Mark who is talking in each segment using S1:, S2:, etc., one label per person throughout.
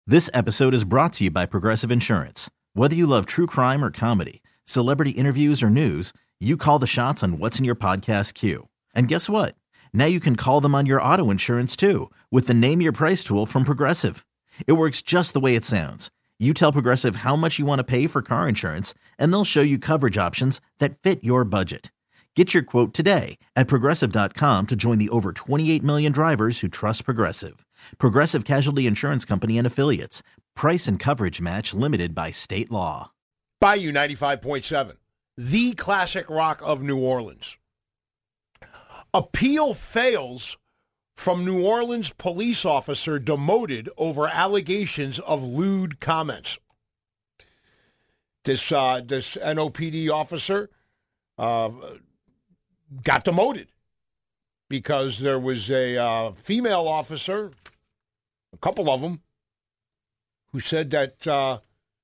S1: This episode is brought to you by Progressive Insurance. Whether you love true crime or comedy, celebrity interviews or news, you call the shots on what's in your podcast queue. And guess what? Now you can call them on your auto insurance too with the Name Your Price tool from Progressive. It works just the way it sounds. You tell Progressive how much you want to pay for car insurance, and they'll show you coverage options that fit your budget. Get your quote today at Progressive.com to join the over 28 million drivers who trust Progressive. Progressive Casualty Insurance Company and Affiliates. Price and coverage match limited by state law.
S2: Bayou 95.7, the classic rock of New Orleans. Appeal fails from New Orleans police officer demoted over allegations of lewd comments. This NOPD officer got demoted because there was a female officer, a couple of them, who said that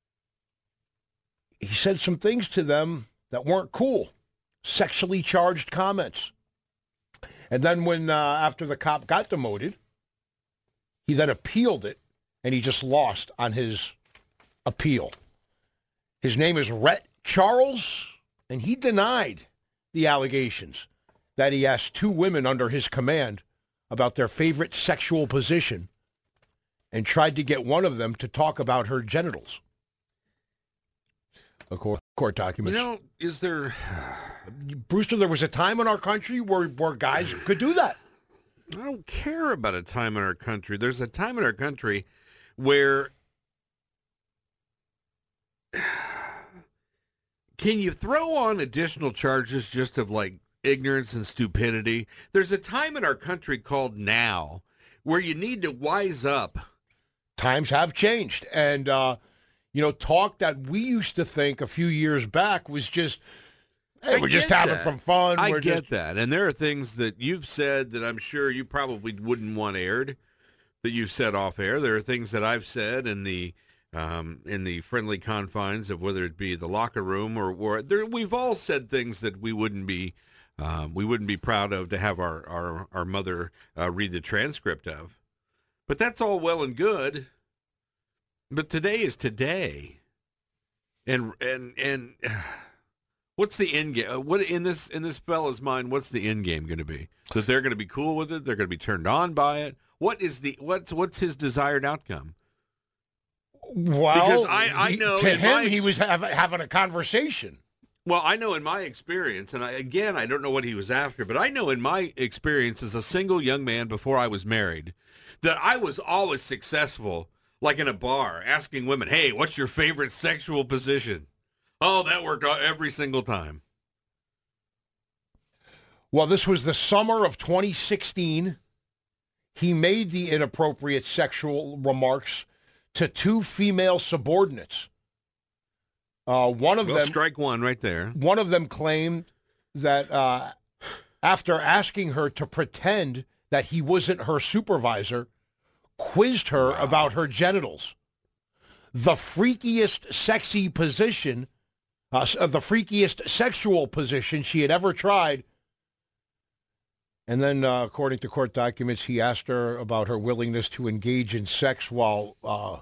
S2: he said some things to them that weren't cool, sexually charged comments. And then when after the cop got demoted, he then appealed it, and he just lost on his appeal. His name is Rhett Charles, and he denied the allegations that he asked two women under his command about their favorite sexual position and tried to get one of them to talk about her genitals. Court documents.
S3: You know, is there...
S2: Brewster, there was a time in our country where guys could do that.
S3: I don't care about a time in our country. There's a time in our country where... Can you throw on additional charges just of, like, ignorance and stupidity? There's a time in our country called now where you need to wise up.
S2: Times have changed. And, talk that we used to think a few years back was just, hey, we're just having some fun.
S3: I get that. And there are things that you've said that I'm sure you probably wouldn't want aired, that you've said off air. There are things that I've said in the friendly confines of whether it be the locker room or there, we've all said things that we wouldn't be proud of to have our mother read the transcript of. But that's all well and good. But today is today. And what's the end game? What in this fella's mind? What's the end game going to be? That they're going to be cool with it? They're going to be turned on by it? What's his desired outcome?
S2: Well,
S3: because I know
S2: to him he was having a conversation.
S3: Well, I know in my experience, and I don't know what he was after, but I know in my experience as a single young man before I was married, that I was always successful, like in a bar, asking women, hey, what's your favorite sexual position? Oh, that worked out every single time.
S2: Well, this was the summer of 2016. He made the inappropriate sexual remarks to two female subordinates. One of them,
S3: strike one right there.
S2: One of them claimed that after asking her to pretend that he wasn't her supervisor, quizzed her about her genitals. The freakiest sexy position, the freakiest sexual position she had ever tried. And then, according to court documents, he asked her about her willingness to engage in sex while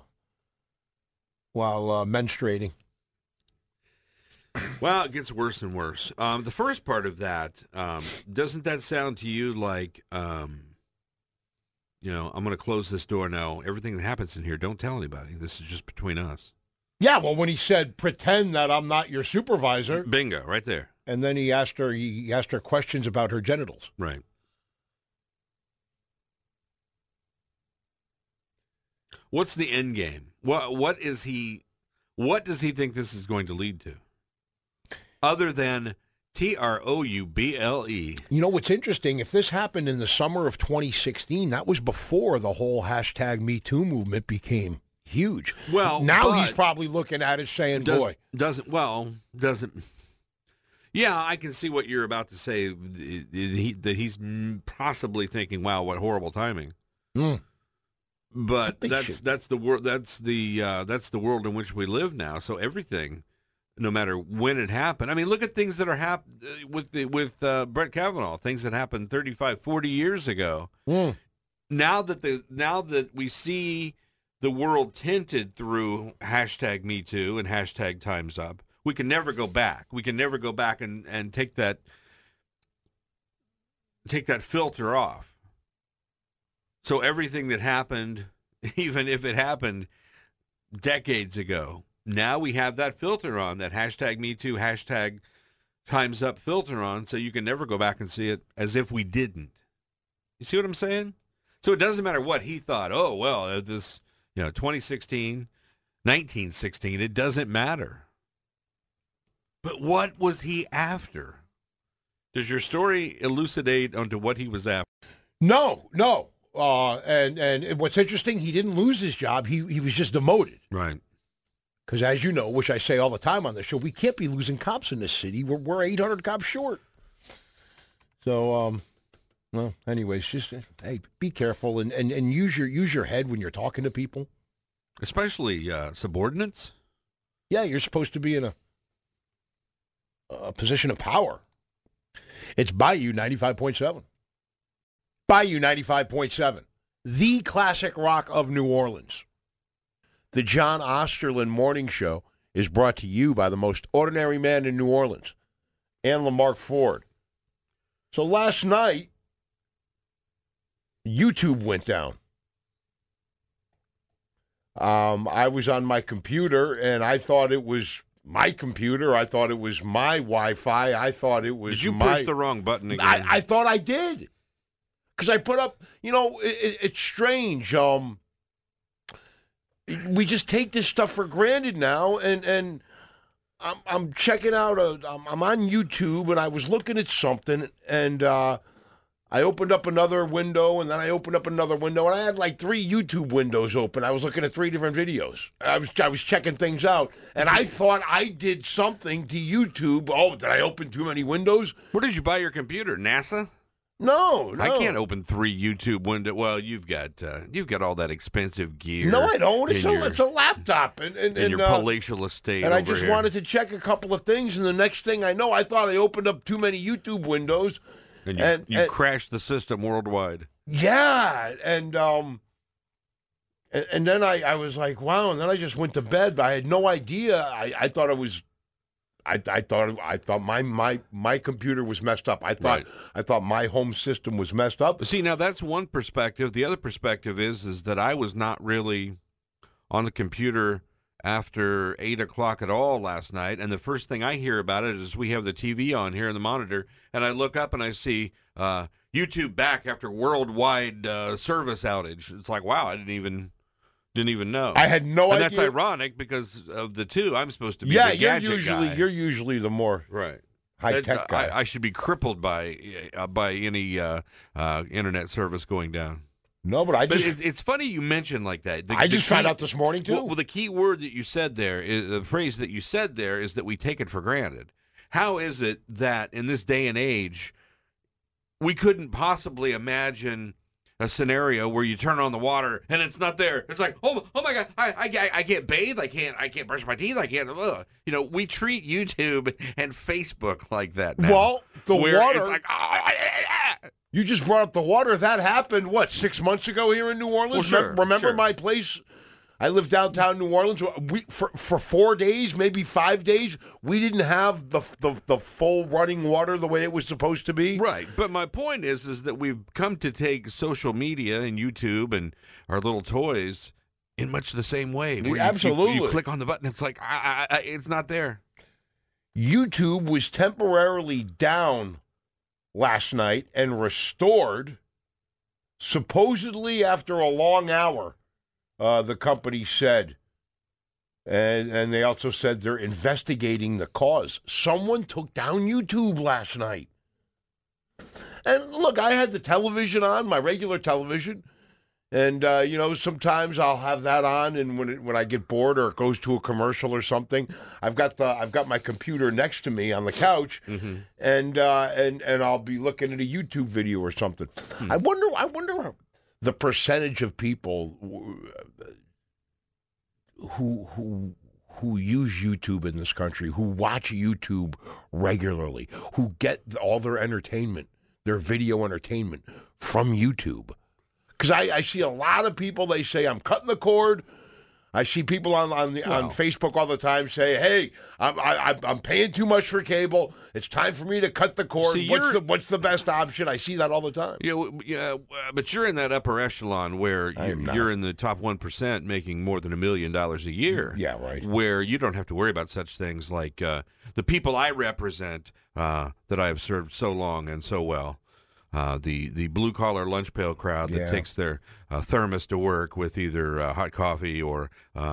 S2: menstruating.
S3: Well, it gets worse and worse. The first part of that, doesn't that sound to you like, I'm going to close this door now. Everything that happens in here, don't tell anybody. This is just between us.
S2: Yeah, well, when he said, pretend that I'm not your supervisor.
S3: Bingo, right there.
S2: And then he asked her questions about her genitals.
S3: Right. What's the end game? What does he think this is going to lead to? Other than Trouble. You
S2: know what's interesting? If this happened in the summer of 2016, that was before the whole hashtag Me Too movement became huge.
S3: Well,
S2: now he's probably looking at it saying,
S3: doesn't. Yeah, I can see what you're about to say. That he's possibly thinking, "Wow, what horrible timing."
S2: Mm.
S3: But that's the world. That's the world in which we live now. So everything, no matter when it happened. I mean, look at things that are with Brett Kavanaugh. Things that happened 35, 40 years ago.
S2: Mm.
S3: Now that we see the world tinted through hashtag Me Too and hashtag Time's Up. We can never go back. We can never go back and take that filter off. So everything that happened, even if it happened decades ago, now we have that filter on, that hashtag Me Too, hashtag Time's Up filter on, so you can never go back and see it as if we didn't. You see what I'm saying? So it doesn't matter what he thought. Oh, well, this, 2016, 1916, it doesn't matter. But what was he after? Does your story elucidate onto what he was after?
S2: No. And what's interesting, he didn't lose his job. He was just demoted.
S3: Right.
S2: Because as you know, which I say all the time on the show, we can't be losing cops in this city. We're 800 cops short. So, well, anyways, just hey, be careful and use your head when you're talking to people,
S3: especially subordinates.
S2: Yeah, you're supposed to be in a position of power. It's Bayou 95.7. Bayou 95.7, the classic rock of New Orleans. The John Osterland Morning Show is brought to you by the most ordinary man in New Orleans, and Lamarck Ford. So last night, YouTube went down. I was on my computer, and I thought it was my computer. I thought it was my Wi-Fi. I thought it was
S3: Did you push the wrong button again?
S2: I thought I did. Because I put up, it's strange. We just take this stuff for granted now, and I'm checking out. I'm on YouTube, and I was looking at something, and I opened up another window, and then I opened up another window, and I had like 3 YouTube windows open. I was looking at 3 different videos. I was checking things out, and I thought I did something to YouTube. Oh, did I open too many windows?
S3: Where did you buy your computer? NASA?
S2: No.
S3: I can't open 3 YouTube windows. Well, you've got all that expensive gear.
S2: No, I don't. It's a laptop and
S3: your palatial estate.
S2: And I just wanted to check a couple of things, and the next thing I know, I thought I opened up too many YouTube windows.
S3: And you crashed the system worldwide.
S2: Yeah, and then I was like, wow, and then I just went to bed. But I had no idea. I thought it was. I thought my computer was messed up. I thought my home system was messed up.
S3: See, now that's one perspective. The other perspective is that I was not really on the computer after 8 o'clock at all last night, and the first thing I hear about it is we have the TV on here in the monitor, and I look up and I see YouTube back after worldwide service outage. It's like, wow, I didn't even know.
S2: I had no idea.
S3: And that's ironic because of the two. I'm supposed to be the gadget guy.
S2: You're usually the more high-tech guy.
S3: I should be crippled by any internet service going down.
S2: No, but
S3: it's funny you mentioned like that.
S2: I just found out this morning, too.
S3: Well, the key word that you said there, the phrase that you said there is that we take it for granted. How is it that in this day and age, we couldn't possibly imagine a scenario where you turn on the water and it's not there? It's like, oh my God, I can't bathe, I can't brush my teeth, I can't. We treat YouTube and Facebook like that now.
S2: Well, the water.
S3: It's like,
S2: you just brought up the water. That happened, 6 months ago here in New Orleans?
S3: Well, sure,
S2: Remember
S3: sure.
S2: My place? I lived downtown New Orleans. For 4 days, maybe 5 days, we didn't have the full running water the way it was supposed to be.
S3: Right. But my point is that we've come to take social media and YouTube and our little toys in much the same way. Where
S2: Absolutely.
S3: You click on the button, it's like, it's not there.
S2: YouTube was temporarily down last night and restored, supposedly after a long hour, the company said. And they also said they're investigating the cause. Someone took down YouTube last night. And look, I had the television on, my regular television. And, sometimes I'll have that on, and when I get bored or it goes to a commercial or something, I've got my computer next to me on the couch, and I'll be looking at a YouTube video or something. I wonder the percentage of people who use YouTube in this country, who watch YouTube regularly, who get all their entertainment, their video entertainment from YouTube. Because I see a lot of people, they say, I'm cutting the cord I see people on Facebook all the time say, "Hey, I'm paying too much for cable. It's time for me to cut the cord. What's the best option?" I see that all the time.
S3: Yeah, but you're in that upper echelon where you're in the top 1% making more than $1 million a year.
S2: Yeah, right.
S3: Where you don't have to worry about such things like the people I represent that I have served so long and so well. The blue-collar lunch pail crowd that takes their thermos to work with either hot coffee or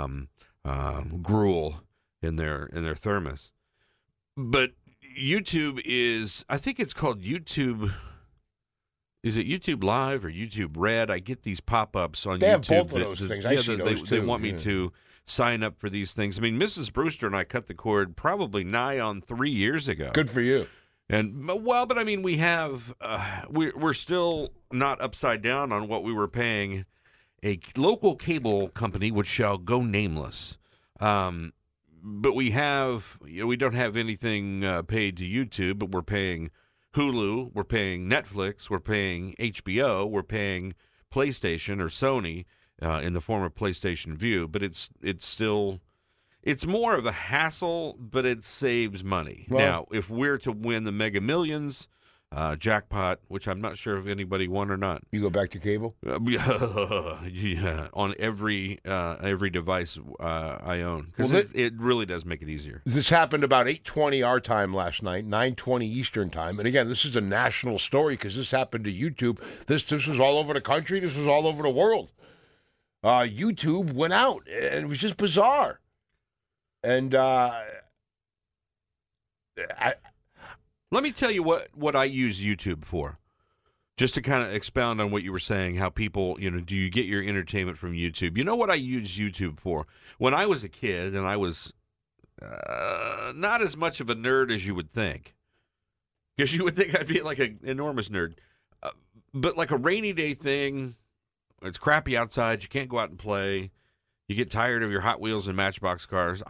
S3: gruel in their thermos. But YouTube is, I think it's called YouTube. Is it YouTube Live or YouTube Red? I get these pop-ups on YouTube.
S2: They have both of those things. I see those too.
S3: They want me to sign up for these things. I mean, Mrs. Brewster and I cut the cord probably nigh on 3 years ago.
S2: Good for you.
S3: And but I mean, we have we're still not upside down on what we were paying a local cable company, which shall go nameless. But we have we don't have anything paid to YouTube, but we're paying Hulu, we're paying Netflix, we're paying HBO, we're paying PlayStation or Sony in the form of PlayStation Vue. But it's still. It's more of a hassle, but it saves money. Well, now, if we're to win the Mega Millions jackpot, which I'm not sure if anybody won or not.
S2: You go back to cable?
S3: Yeah, on every device I own. Because it really does make it easier.
S2: This happened about 8:20 our time last night, 9:20 Eastern time. And again, this is a national story because this happened to YouTube. This was all over the country. This was all over the world. YouTube went out, and it was just bizarre. And
S3: let me tell you what I use YouTube for, just to kind of expound on what you were saying, how people, do you get your entertainment from YouTube? You know what I use YouTube for? When I was a kid, and I was not as much of a nerd as you would think, because you would think I'd be like an enormous nerd, but like a rainy day thing, it's crappy outside, you can't go out and play. You get tired of your Hot Wheels and Matchbox cars.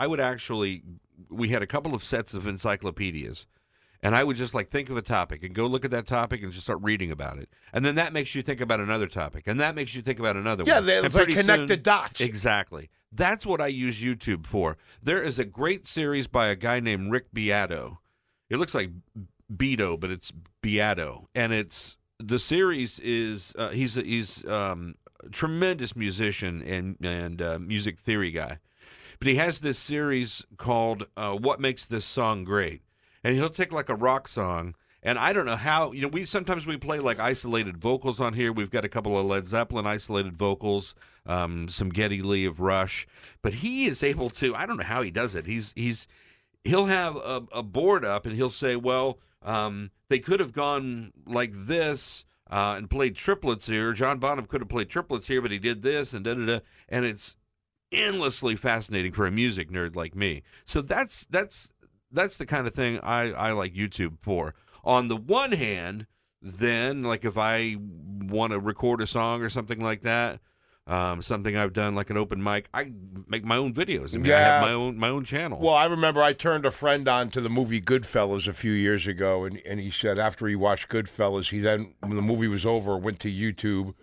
S3: We had a couple of sets of encyclopedias, and I would just think of a topic and go look at that topic and just start reading about it. And then that makes you think about another topic, and that makes you think about another one.
S2: Yeah, it's like connected dots.
S3: Exactly. That's what I use YouTube for. There is a great series by a guy named Rick Beato. It looks like Beto, but it's Beato. And the series is, he's tremendous musician and music theory guy, but he has this series called "What Makes This Song Great," and he'll take like a rock song, and I don't know how we sometimes play like isolated vocals on here. We've got a couple of Led Zeppelin isolated vocals, some Geddy Lee of Rush, but he is able to. I don't know how he does it. He'll have a board up and he'll say, well, they could have gone like this. And played triplets here. John Bonham could have played triplets here, but he did this and da-da-da. And it's endlessly fascinating for a music nerd like me. So that's the kind of thing I like YouTube for. On the one hand, then, like if I want to record a song or something like that, something I've done like an open mic, I make my own videos. I mean, I have my own channel.
S2: Well, I remember I turned a friend on to the movie Goodfellas a few years ago, and he said after he watched Goodfellas, he then, when the movie was over, went to YouTube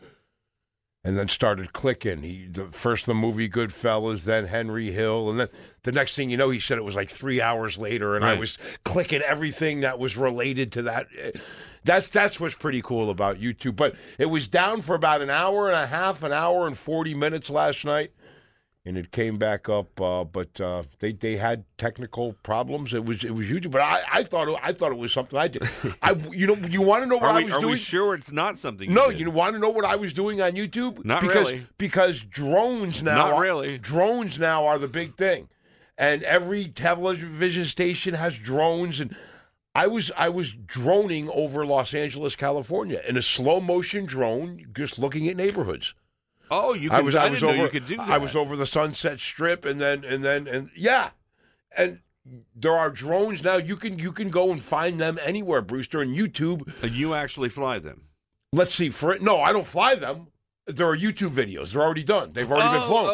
S2: and then started clicking. First the movie Goodfellas, then Henry Hill, and then the next thing you know, he said it was like 3 hours later, and right. I was clicking everything that was related to that. That's what's pretty cool about YouTube. But it was down for about an hour and a half, an hour and 40 minutes last night, and it came back up. But they had technical problems. It was YouTube. But I thought it was something I did. You want to know what I was doing?
S3: Are we sure it's not something?
S2: No, you want to know what I was doing on YouTube?
S3: Not really.
S2: Because drones now.
S3: Not really.
S2: Drones now are the big thing, and every television station has drones and. I was droning over Los Angeles, California, in a slow motion drone, just looking at neighborhoods.
S3: Oh, you could. I didn't know you could do that.
S2: I was over the Sunset Strip, and yeah, and there are drones now. You can go and find them anywhere, Brewster, and YouTube.
S3: And you actually fly them.
S2: Let's see. No, I don't fly them. There are YouTube videos. They're already done. They've already been flown.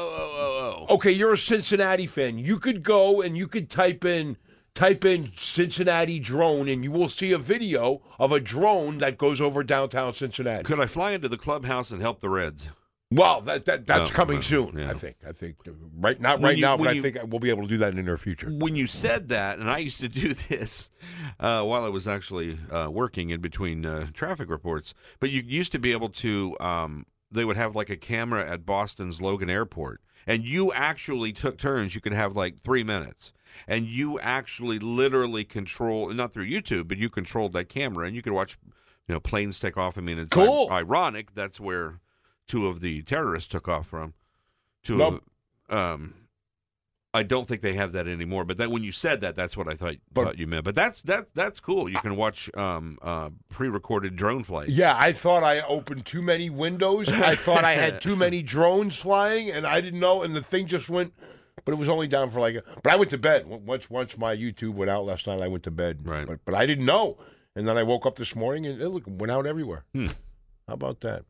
S3: Oh.
S2: Okay, you're a Cincinnati fan. You could go and you could type in Cincinnati drone, and you will see a video of a drone that goes over downtown Cincinnati.
S3: Could I fly into the clubhouse and help the Reds?
S2: Well, that's coming soon.
S3: Yeah.
S2: I think not right now, but I think we'll be able to do that in the near future.
S3: When you said that, and I used to do this while I was actually working in between traffic reports, but you used to be able to. They would have like a camera at Boston's Logan Airport, and you actually took turns. You could have like 3 minutes, and you actually literally control, not through YouTube, but you controlled that camera, and you could watch, planes take off. I mean, it's
S2: cool.
S3: Ironic. That's where 2 of the terrorists took off from. I don't think they have that anymore. But when you said that, that's what I thought you meant. But that's cool. You can watch pre-recorded drone flights.
S2: Yeah, I thought I opened too many windows. I thought I had too many drones flying, and I didn't know. And the thing just went. But it was only down for but I went to bed once my YouTube went out last night. I went to bed.
S3: Right.
S2: But I didn't know, and then I woke up this morning and it went out everywhere. How about that?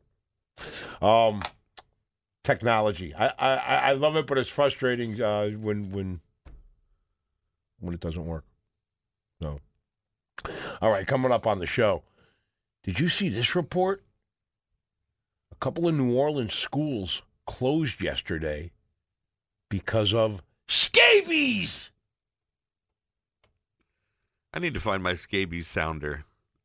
S2: Technology. I love it, but it's frustrating when it doesn't work. So, all right, coming up on the show. Did you see this report? A couple of New Orleans schools closed yesterday because of scabies.
S3: I need to find my scabies sounder.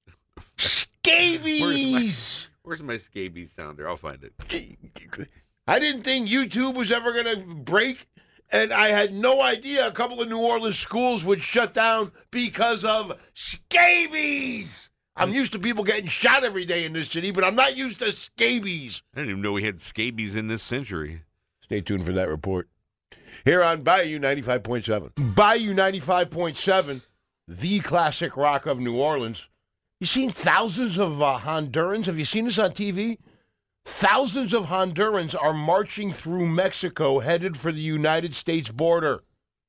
S2: Scabies.
S3: Where's my scabies sounder? I'll find it.
S2: I didn't think YouTube was ever going to break, and I had no idea a couple of New Orleans schools would shut down because of scabies. I'm used to people getting shot every day in this city, but I'm not used to scabies.
S3: I didn't even know we had scabies in this century.
S2: Stay tuned for that report. Here on Bayou 95.7. Bayou 95.7, the classic rock of New Orleans. You seen thousands of Hondurans? Have you seen this on TV? Thousands of Hondurans are marching through Mexico headed for the United States border.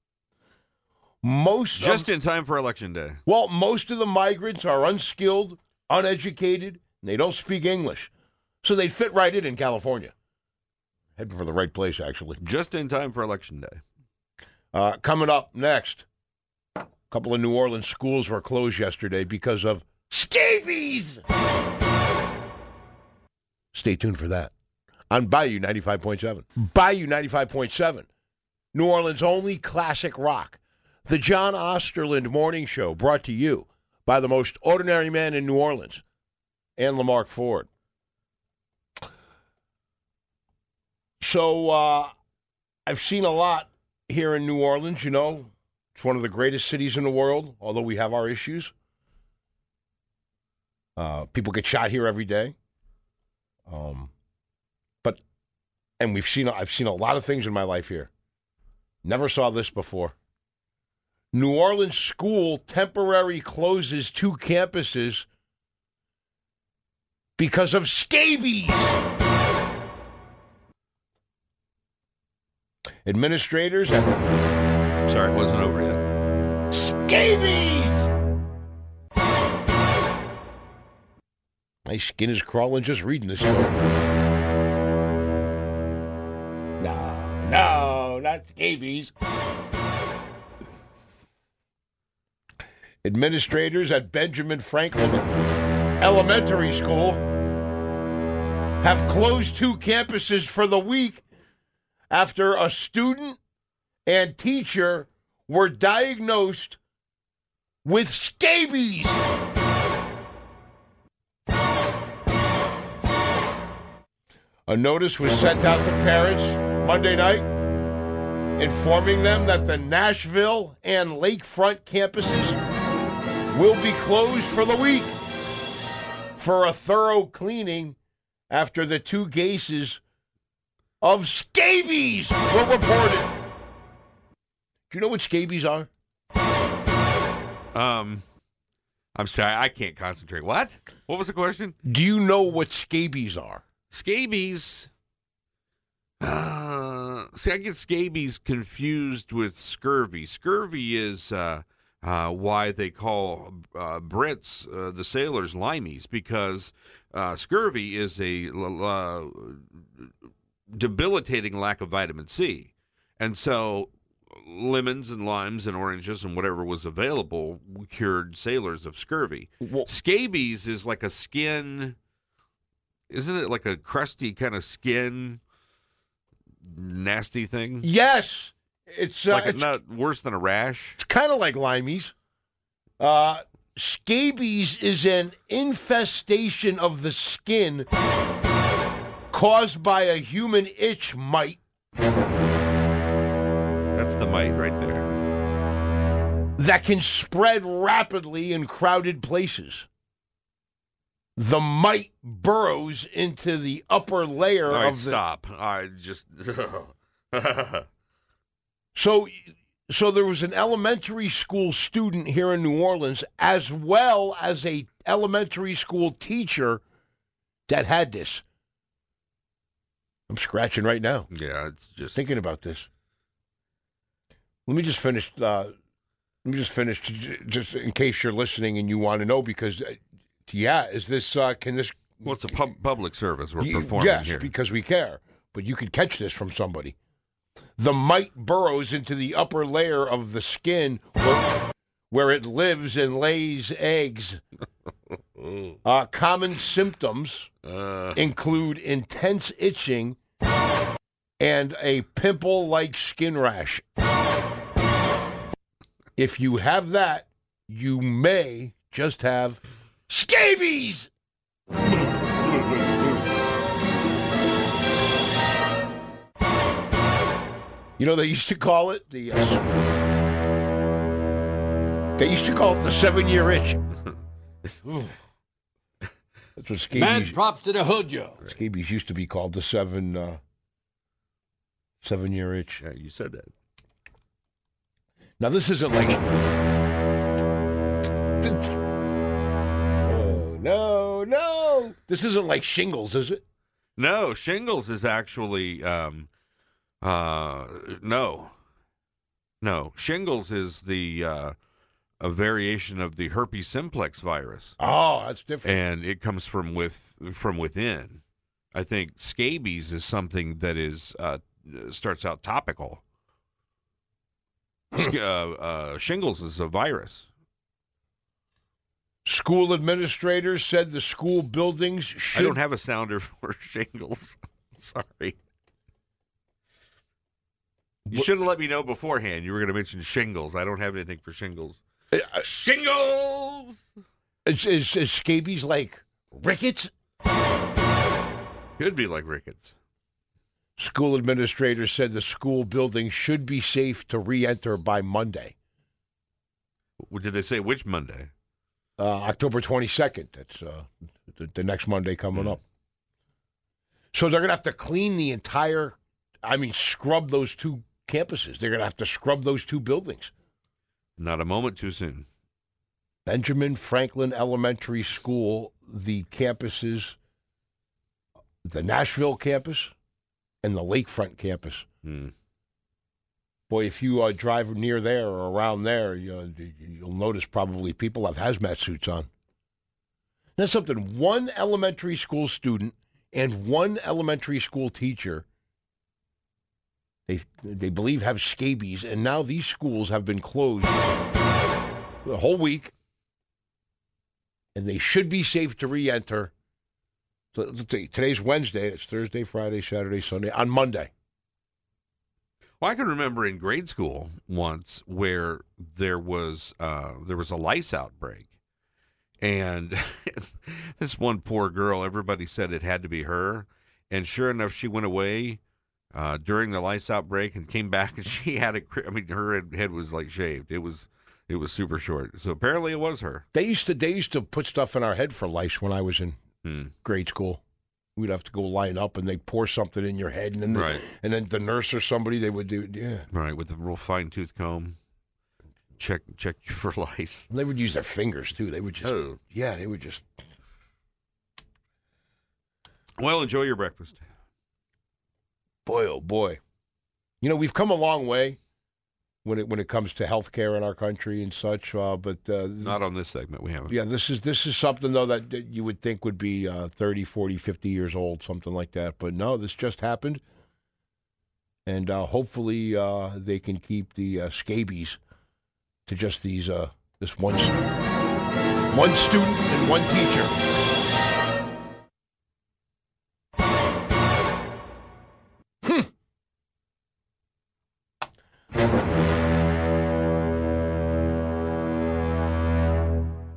S3: Just in time for Election Day.
S2: Well, most of the migrants are unskilled, uneducated, and they don't speak English. So they fit right in California. Heading for the right place, actually.
S3: Just in time for Election Day.
S2: Coming up next, a couple of New Orleans schools were closed yesterday because of scabies. Stay tuned for that on Bayou 95.7. Bayou 95.7, New Orleans' only classic rock. The John Osterland Morning Show, brought to you by the most ordinary man in New Orleans, and Lamarck Ford. So I've seen a lot here in New Orleans. It's one of the greatest cities in the world, although we have our issues. People get shot here every day. I've seen a lot of things in my life here. Never saw this before. New Orleans school temporarily closes 2 campuses because of scabies. Administrators.
S3: Sorry, it wasn't over yet.
S2: Scabies! My skin is crawling just reading this story. No, not scabies. Administrators at Benjamin Franklin Elementary School have closed 2 campuses for the week after a student and teacher were diagnosed with scabies. A notice was sent out to parents Monday night informing them that the Nashville and Lakefront campuses will be closed for the week for a thorough cleaning after the 2 cases of scabies were reported. Do you know what scabies are?
S3: I'm sorry, I can't concentrate. What? What was the question?
S2: Do you know what scabies are?
S3: Scabies. See, I get scabies confused with scurvy. Scurvy is why they call Brits, the sailors, limeys, because scurvy is a debilitating lack of vitamin C. And so lemons and limes and oranges and whatever was available cured sailors of scurvy.
S2: Well,
S3: scabies is like a skin isn't it like a crusty kind of skin, nasty thing?
S2: Yes. It's
S3: not worse than a rash.
S2: It's kind of like limeys. Scabies is an infestation of the skin caused by a human itch mite.
S3: That's the mite right there.
S2: That can spread rapidly in crowded places. The mite burrows into the upper layer
S3: All right,
S2: of the...
S3: stop. I just...
S2: So there was an elementary school student here in New Orleans, as well as a elementary school teacher that had this. I'm scratching right now.
S3: Yeah, it's just...
S2: Thinking about this. Let me just finish... just in case you're listening and you want to know, because, is this, can this...
S3: Well, it's a public service we're performing here.
S2: Yes, because we care. But you could catch this from somebody. The mite burrows into the upper layer of the skin where it lives and lays eggs. Common symptoms include intense itching and a pimple-like skin rash. If you have that, you may just have scabies. You know, they used to call it the 7-year itch. That's what scabies.
S4: Mad props to the hood, Joe.
S2: Scabies used to be called the 7-year itch.
S3: Yeah, you said that.
S2: Now this isn't like. Oh, no! This isn't like shingles, is it?
S3: No, shingles is actually no. Shingles is the a variation of the herpes simplex virus.
S2: Oh, that's different.
S3: And it comes from within. I think scabies is something that is starts out topical. Shingles is a virus.
S2: School administrators said the school buildings should...
S3: I don't have a sounder for shingles. Sorry. You should have let me know beforehand. You were going to mention shingles. I don't have anything for shingles. Shingles!
S2: Is scabies like rickets?
S3: Could be like rickets.
S2: School administrators said the school building should be safe to re-enter by Monday.
S3: Did they say which Monday?
S2: October 22nd. That's the next Monday coming up. So they're going to have to clean the entire, scrub those two campuses. They're going to have to scrub those two buildings.
S3: Not a moment too soon.
S2: Benjamin Franklin Elementary School, the campuses, the Nashville campus, and the Lakefront campus. Boy, if you drive near there or around there, you'll notice probably people have hazmat suits on. That's something. One elementary school student and one elementary school teacher, they believe have scabies, and now these schools have been closed the whole week, and they should be safe to re-enter. So, today's Wednesday. It's Thursday, Friday, Saturday, Sunday. On Monday.
S3: Well, I can remember in grade school once where there was a lice outbreak, and this one poor girl, everybody said it had to be her, and sure enough, she went away during the lice outbreak and came back, and she had her head was like shaved. It was super short. So apparently, it was her.
S2: They used to put stuff in our head for lice when I was in grade school. We'd have to go line up, and they'd pour something in your head, and then and then the nurse or somebody, they would do,
S3: right, with a real fine tooth comb, check you for lice.
S2: And they would use their fingers too. They would just, they would just.
S3: Well, enjoy your breakfast.
S2: Boy, oh boy, we've come a long way when it comes to healthcare in our country and such, but
S3: not on this segment. We haven't.
S2: Yeah, this is something though that you would think would be 30, 40, 50 years old, something like that. But no, this just happened, and hopefully they can keep the scabies to just this one student and one teacher.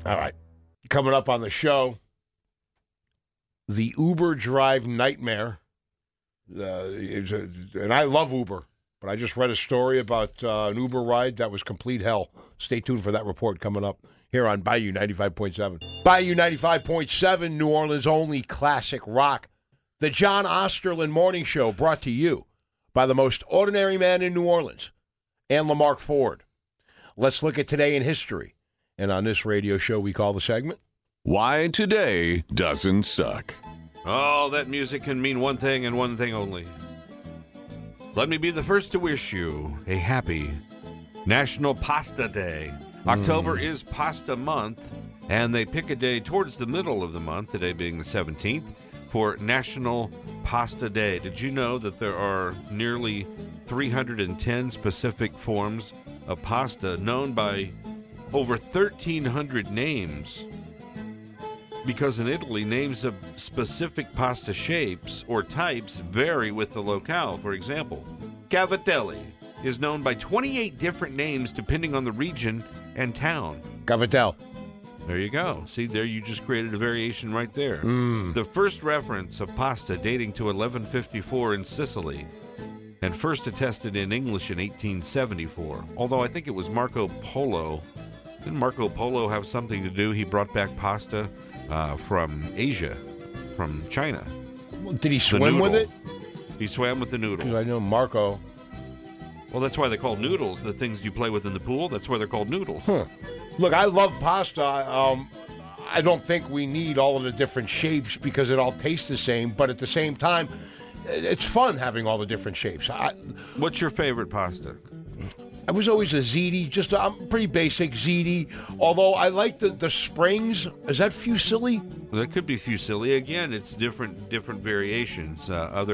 S2: All right. Coming up on the show, the Uber drive nightmare. And I love Uber, but I just read a story about an Uber ride that was complete hell. Stay tuned for that report coming up here on Bayou 95.7. Bayou 95.7, New Orleans' only classic rock. The John Osterlin Morning Show, brought to you by the most ordinary man in New Orleans, and Lamarck Ford. Let's look at today in history. And on this radio show, we call the segment,
S4: Why Today Doesn't Suck.
S3: Oh, that music can mean one thing and one thing only. Let me be the first to wish you a happy National Pasta Day. October is Pasta Month, and they pick a day towards the middle of the month, today being the 17th, for National Pasta Day. Did you know that there are nearly 310 specific forms of pasta known by over 1,300 names? Because in Italy, names of specific pasta shapes or types vary with the locale. For example, cavatelli is known by 28 different names depending on the region and town.
S2: Cavatel.
S3: There you go. See, there you just created a variation right there. The first reference of pasta dating to 1154 in Sicily, and first attested in English in 1874. Although I think it was Marco Polo. Didn't Marco Polo have something to do? He brought back pasta from Asia, from China.
S2: Did he swim with it?
S3: He swam with the noodle.
S2: I know Marco.
S3: Well, that's why they're called noodles. The things you play with in the pool, that's why they're called noodles.
S2: Look, I love pasta. I don't think we need all of the different shapes because it all tastes the same. But at the same time, it's fun having all the different shapes.
S3: What's your favorite pasta?
S2: I was always a ziti. I'm pretty basic ziti. Although I like the springs. Is that fusilli?
S3: Well, that could be fusilli. Again, it's different variations.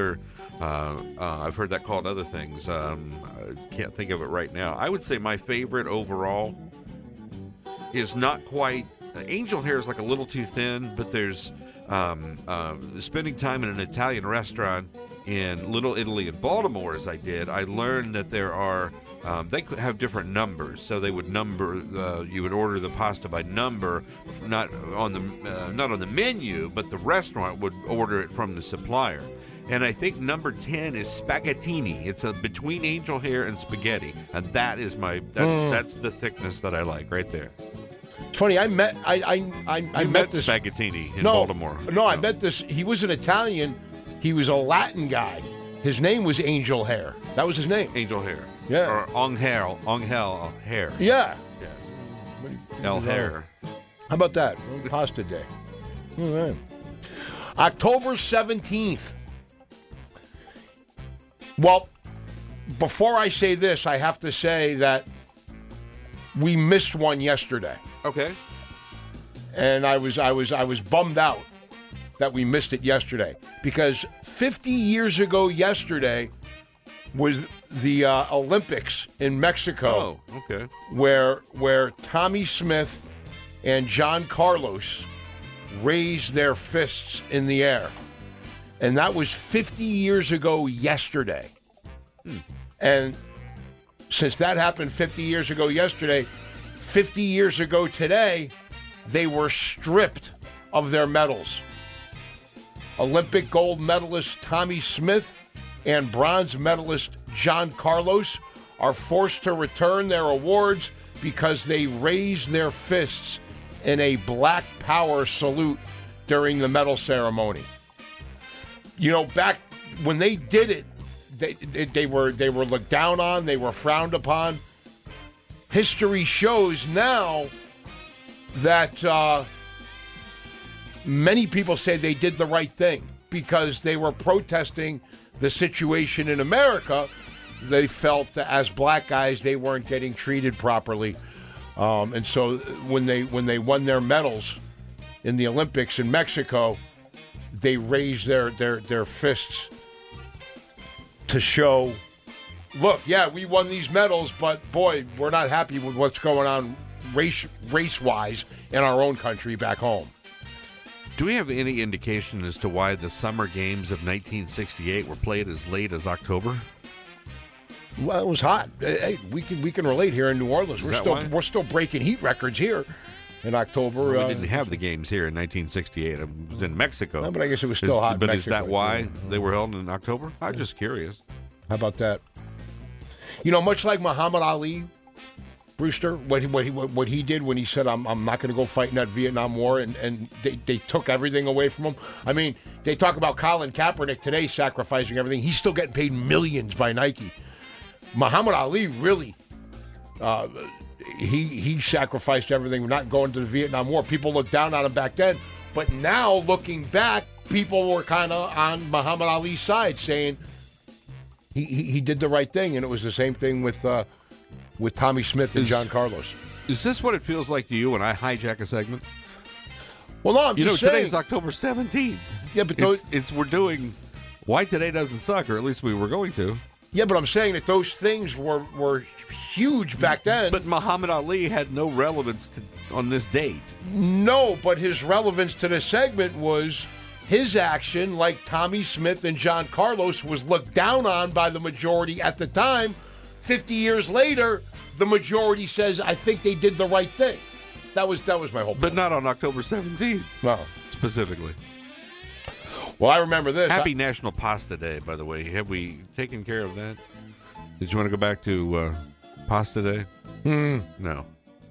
S3: I've heard that called other things. I can't think of it right now. I would say my favorite overall is not quite. Angel hair is like a little too thin, but there's spending time in an Italian restaurant in Little Italy in Baltimore, as I did. I learned that there are they could have different numbers, so they would number. You would order the pasta by number, not on the menu, but the restaurant would order it from the supplier. And I think number 10 is spaghettini. It's between angel hair and spaghetti, and that is that's the thickness that I like right there.
S2: It's funny. I met this
S3: spaghettini in Baltimore.
S2: No, I met this. He was an Italian. He was a Latin guy. His name was Angel Hair. That was his name.
S3: Angel Hair.
S2: Yeah.
S3: Or Angel Hair.
S2: Yeah.
S3: Yes. El Hair.
S2: How about that? Pasta Day. All right. October 17th. Well, before I say this, I have to say that we missed one yesterday.
S3: Okay.
S2: And I was bummed out that we missed it yesterday because 50 years ago yesterday was the Olympics in Mexico.
S3: Oh, okay.
S2: Where Tommy Smith and John Carlos raised their fists in the air. And that was 50 years ago yesterday. And since that happened 50 years ago yesterday, 50 years ago today, they were stripped of their medals. Olympic gold medalist Tommy Smith and bronze medalist John Carlos are forced to return their awards because they raised their fists in a Black Power salute during the medal ceremony. You know, back when they did it, they were looked down on, they were frowned upon. History shows now that many people say they did the right thing because they were protesting the situation in America. They felt that as black guys they weren't getting treated properly, and so when they won their medals in the Olympics in Mexico, they raised their fists to show, look, yeah, we won these medals, but boy, we're not happy with what's going on race-wise in our own country back home.
S3: Do we have any indication as to why the Summer Games of 1968 were played as late as October?
S2: Well, it was hot. Hey, we can relate here in New Orleans. We're still breaking heat records here. in October.
S3: We didn't have the games here in 1968. It was in Mexico.
S2: No, but I guess it was still hot in
S3: But
S2: Mexico.
S3: is that why they were held in October? I'm just curious.
S2: How about that? You know, much like Muhammad Ali, Brewster, what he did when he said, I'm not going to go fight in that Vietnam War, and they took everything away from him. I mean, they talk about Colin Kaepernick today sacrificing everything. He's still getting paid millions by Nike. Muhammad Ali really, he sacrificed everything, not going to the Vietnam War. People looked down on him back then, but now looking back, people were kind of on Muhammad Ali's side, saying he did the right thing, and it was the same thing with Tommy Smith and John Carlos.
S3: Is this what it feels like to you when I hijack a segment?
S2: Well, no, I'm just saying.
S3: Today's October 17th.
S2: Yeah, but
S3: we're doing Why Today Doesn't Suck, or at least we were going to.
S2: Yeah, but I'm saying that those things were huge back then.
S3: But Muhammad Ali had no relevance on this date.
S2: No, but his relevance to the segment was his action, like Tommy Smith and John Carlos, was looked down on by the majority at the time. 50 years later, the majority says, I think they did the right thing. That was my whole point.
S3: But not on October 17th.
S2: No.
S3: Specifically.
S2: Well, I remember this.
S3: Happy National Pasta Day, by the way. Have we taken care of that? Did you want to go back to Pasta Day? No.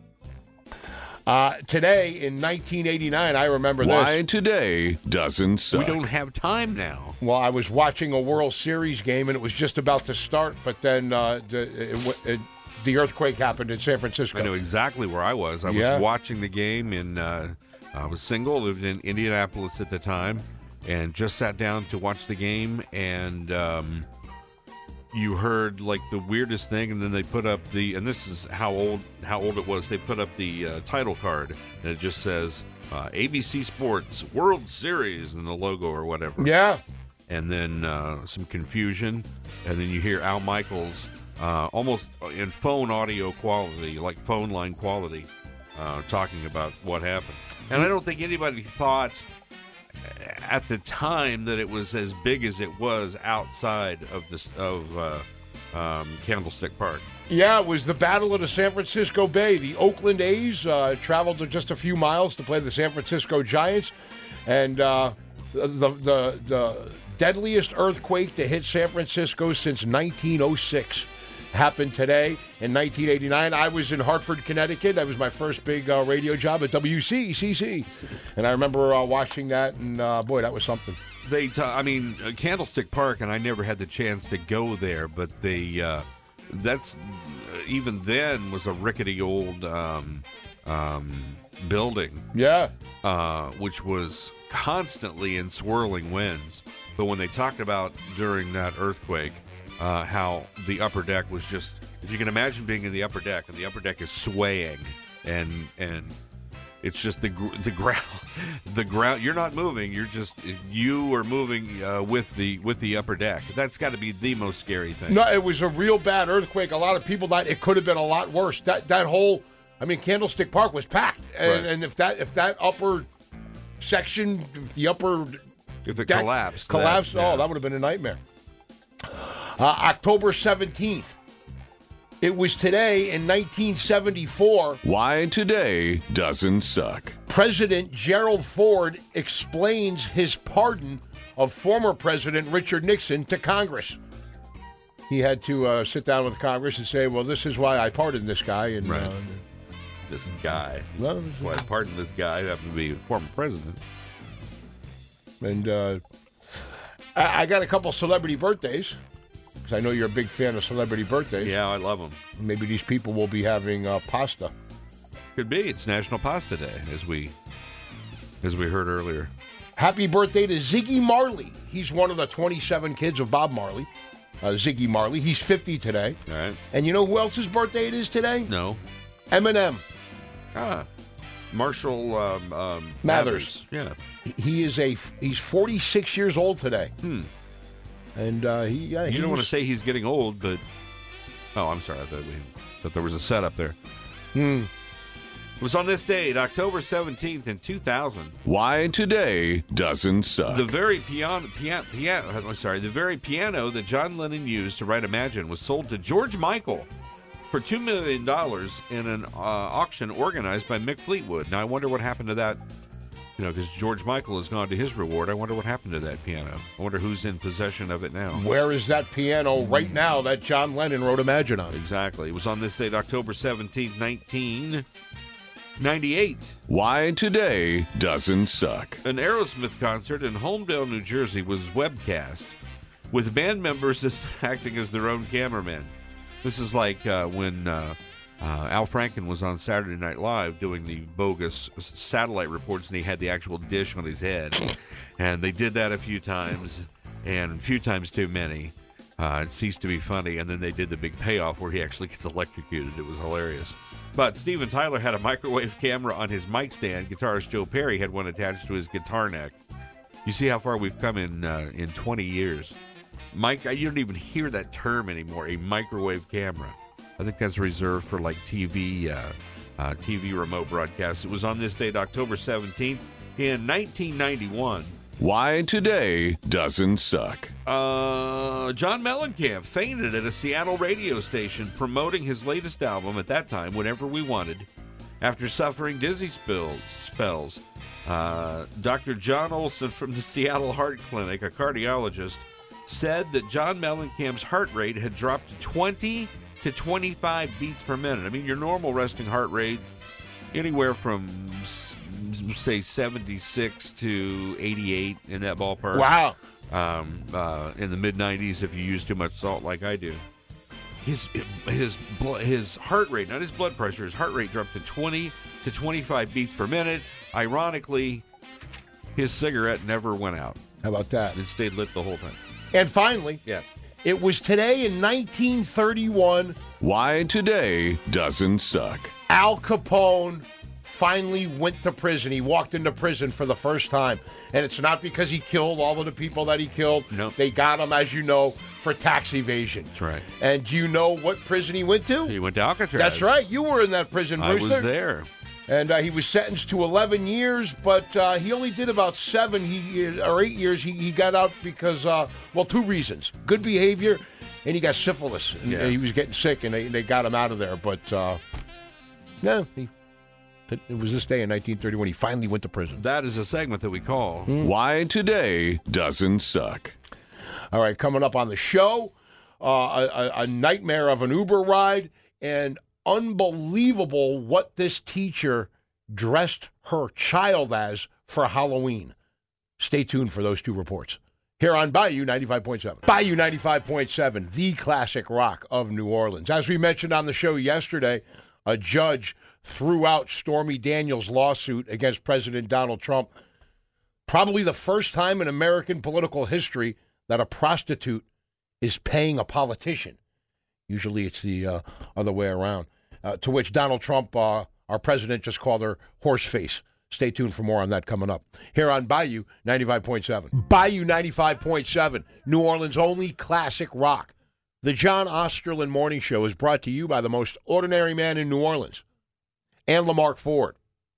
S2: Today, in 1989, I remember this.
S4: Why Today Doesn't Suck.
S3: We don't have time now.
S2: Well, I was watching a World Series game, and it was just about to start, but then the earthquake happened in San Francisco.
S3: I know exactly where I was. I was watching the game, and I was single, lived in Indianapolis at the time, and just sat down to watch the game, and you heard like the weirdest thing, and then they put up and this is how old it was. They put up the title card, and it just says ABC Sports World Series and the logo or whatever.
S2: Yeah.
S3: And then some confusion, and then you hear Al Michaels almost in phone audio quality, like phone line quality, talking about what happened. And I don't think anybody thought at the time that it was as big as it was outside of Candlestick Park.
S2: Yeah, it was the Battle of the San Francisco Bay. The Oakland A's traveled to just a few miles to play the San Francisco Giants, and the deadliest earthquake to hit San Francisco since 1906 happened today in 1989. I was in Hartford, Connecticut. That was my first big radio job at WCCC, and I remember watching that, and boy, that was something.
S3: Candlestick Park, and I never had the chance to go there, but that's even then was a rickety old building.
S2: Yeah.
S3: Which was constantly in swirling winds. But when they talked about during that earthquake, how the upper deck was just, if you can imagine being in the upper deck, and the upper deck is swaying, and it's just the ground. You're not moving. You are moving with the upper deck. That's got to be the most scary thing.
S2: No, it was a real bad earthquake. A lot of people died. It could have been a lot worse. That whole, Candlestick Park was packed, and,
S3: right.
S2: and if that upper section, the upper
S3: if it
S2: deck
S3: collapsed,
S2: that would have been a nightmare. October 17th. It was today in 1974.
S4: Why Today Doesn't Suck.
S2: President Gerald Ford explains his pardon of former President Richard Nixon to Congress. He had to sit down with Congress and say, well, this is why I pardoned this guy. And
S3: right. This guy.
S2: Well,
S3: why I pardoned this guy. Happened to be a former president.
S2: And I got a couple celebrity birthdays. I know you're a big fan of celebrity birthdays.
S3: Yeah, I love them.
S2: Maybe these people will be having pasta.
S3: Could be. It's National Pasta Day, as we heard earlier.
S2: Happy birthday to Ziggy Marley. He's one of the 27 kids of Bob Marley. Ziggy Marley. He's 50 today.
S3: All right.
S2: And you know who else's birthday it is today?
S3: No.
S2: Eminem.
S3: Marshall
S2: Mathers.
S3: Yeah.
S2: He's 46 years old today. And
S3: you don't want to say he's getting old, but I'm sorry. I thought there was a setup there. It was on this date, October 17th in 2000.
S4: Why Today Doesn't Suck.
S3: The very piano that John Lennon used to write Imagine was sold to George Michael for $2 million in an auction organized by Mick Fleetwood. Now, I wonder what happened to that, because George Michael has gone to his reward. I wonder what happened to that piano. I wonder who's in possession of it now.
S2: Where is that piano right now that John Lennon wrote Imagine on?
S3: Exactly. It was on this date, October 17th, 1998.
S4: Why today doesn't suck.
S3: An Aerosmith concert in Holmdel, New Jersey was webcast with band members acting as their own cameramen. This is like when Al Franken was on Saturday Night Live doing the bogus satellite reports, and he had the actual dish on his head. And they did that a few times, and a few times too many. It ceased to be funny, and then they did the big payoff where he actually gets electrocuted. It was hilarious. But Steven Tyler had a microwave camera on his mic stand. Guitarist Joe Perry had one attached to his guitar neck. You see how far we've come in 20 years. Mike, you don't even hear that term anymore, a microwave camera. I think that's reserved for like TV remote broadcasts. It was on this date, October 17th, in 1991.
S4: Why today doesn't suck.
S3: John Mellencamp fainted at a Seattle radio station promoting his latest album at that time, Whenever We Wanted, after suffering dizzy spells. Dr. John Olson from the Seattle Heart Clinic, a cardiologist, said that John Mellencamp's heart rate had dropped to 20 to 25 beats per minute. I mean, your normal resting heart rate, anywhere from, say, 76 to 88 in that ballpark.
S2: Wow.
S3: In the mid-90s if you use too much salt like I do. His heart rate, not his blood pressure, his heart rate dropped to 20 to 25 beats per minute. Ironically, his cigarette never went out.
S2: How about that?
S3: It stayed lit the whole time.
S2: And finally,
S3: Yeah.
S2: it was today in 1931,
S4: Why today doesn't suck.
S2: Al Capone finally went to prison. He walked into prison for the first time. And it's not because he killed all of the people that he killed.
S3: Nope.
S2: They got him, as you know, for tax evasion.
S3: That's right.
S2: And do you know what prison he went to?
S3: He went to Alcatraz.
S2: That's right. You were in that prison,
S3: I
S2: Brewster.
S3: was there.
S2: And he was sentenced to 11 years, but he only did about 7 or 8 years. He got out because, 2 reasons. Good behavior, and he got syphilis. And
S3: Yeah.
S2: he was getting sick, and they got him out of there. But, it was this day in 1931 he finally went to prison.
S3: That is a segment that we call
S4: Why today doesn't suck.
S2: All right, coming up on the show, a nightmare of an Uber ride, and unbelievable what this teacher dressed her child as for Halloween. Stay tuned for those 2 reports here on Bayou 95.7. Bayou 95.7, the classic rock of New Orleans. As we mentioned on the show yesterday, a judge threw out Stormy Daniels' lawsuit against President Donald Trump. Probably the first time in American political history that a prostitute is paying a politician. Usually it's the other way around. To which Donald Trump, our president, just called her horseface. Stay tuned for more on that coming up here on Bayou 95.7. Bayou 95.7, New Orleans' only classic rock. The John Osterlin Morning Show is brought to you by the most ordinary man in New Orleans, and Lamarck Ford.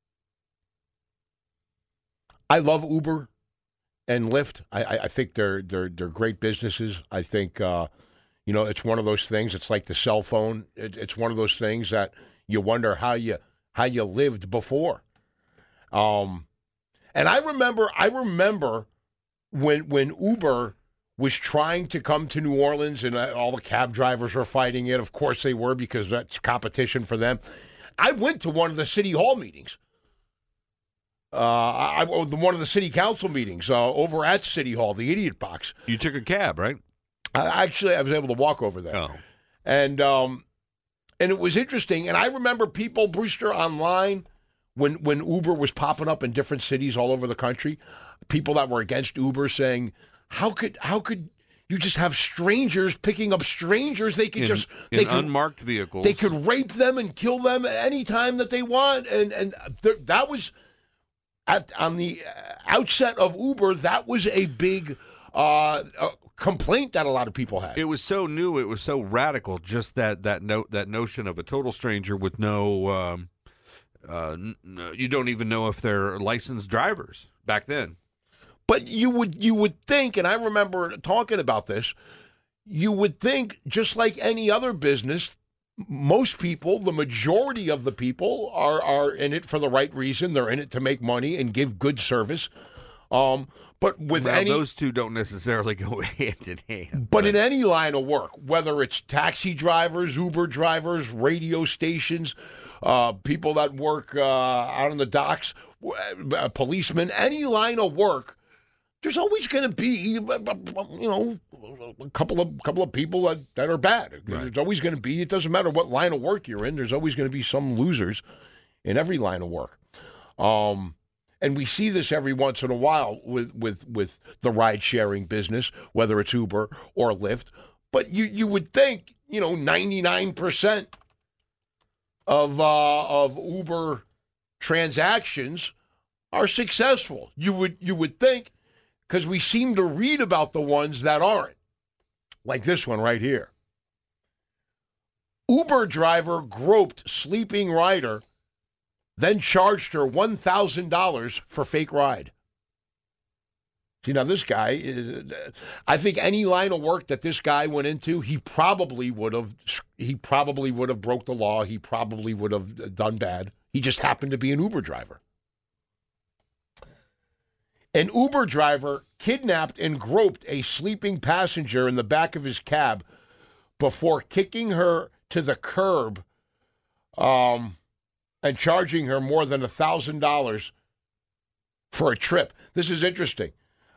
S2: I love Uber and Lyft. I think they're great businesses. I think it's one of those things. It's like the cell phone. It's one of those things that you wonder how you lived before. And I remember when Uber was trying to come to New Orleans and all the cab drivers were fighting it. Of course they were, because that's competition for them. I went to one of the city hall meetings. One of the city council meetings over at City Hall, the Idiot Box.
S3: You took a cab, right?
S2: I was able to walk over there.
S3: Oh.
S2: And it was interesting. And I remember people, Brewster, online, when Uber was popping up in different cities all over the country, people that were against Uber saying, how could you just have strangers picking up strangers? They could
S3: in unmarked vehicles.
S2: They could rape them and kill them any time that they want. And that was on the outset of Uber. That was a big complaint that a lot of people had.
S3: It was so new. It was so radical. Just that notion of a total stranger with no. You don't even know if they're licensed drivers back then.
S2: But you would think, and I remember talking about this, you would think, just like any other business, most people, the majority of the people, are in it for the right reason. They're in it to make money and give good service. But with
S3: those two don't necessarily go hand in hand.
S2: But in any line of work, whether it's taxi drivers, Uber drivers, radio stations, people that work out on the docks, policemen, any line of work, there's always going to be, a couple of people that are bad. Right. There's always going to be. It doesn't matter what line of work you're in. There's always going to be some losers in every line of work. And we see this every once in a while with the ride-sharing business, whether it's Uber or Lyft. But you would think, 99% of Uber transactions are successful. You would think, because we seem to read about the ones that aren't, like this one right here. Uber driver groped sleeping rider, then charged her $1,000 for fake ride. See, now this guy, I think any line of work that this guy went into, he probably would have broke the law. He probably would have done bad. He just happened to be an Uber driver. An Uber driver kidnapped and groped a sleeping passenger in the back of his cab before kicking her to the curb and charging her more than $1,000 for a trip. This is interesting.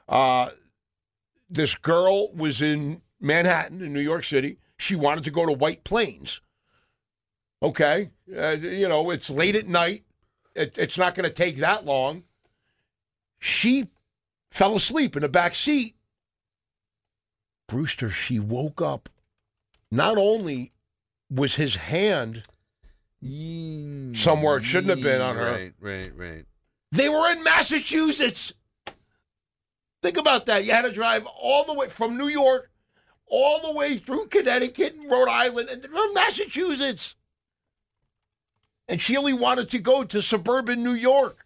S2: This girl was in Manhattan, in New York City. She wanted to go to White Plains. Okay. It's late at night. It's not going to take that long. She fell asleep in the back seat. Brewster, she woke up. Not only was his hand somewhere it shouldn't have been on her.
S3: Right.
S2: They were in Massachusetts. Think about that. You had to drive all the way from New York, all the way through Connecticut and Rhode Island, and they're in Massachusetts. And she only wanted to go to suburban New York.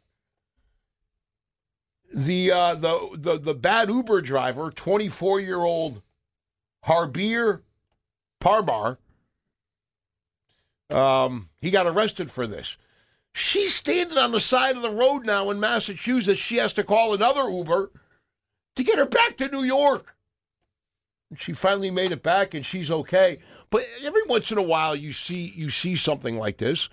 S2: The bad Uber driver, 24-year-old Harbir Parbar, he got arrested for this. She's standing on the side of the road now in Massachusetts. She has to call another Uber to get her back to New York. She finally made it back, and she's okay. But every once in a while, you see something like this.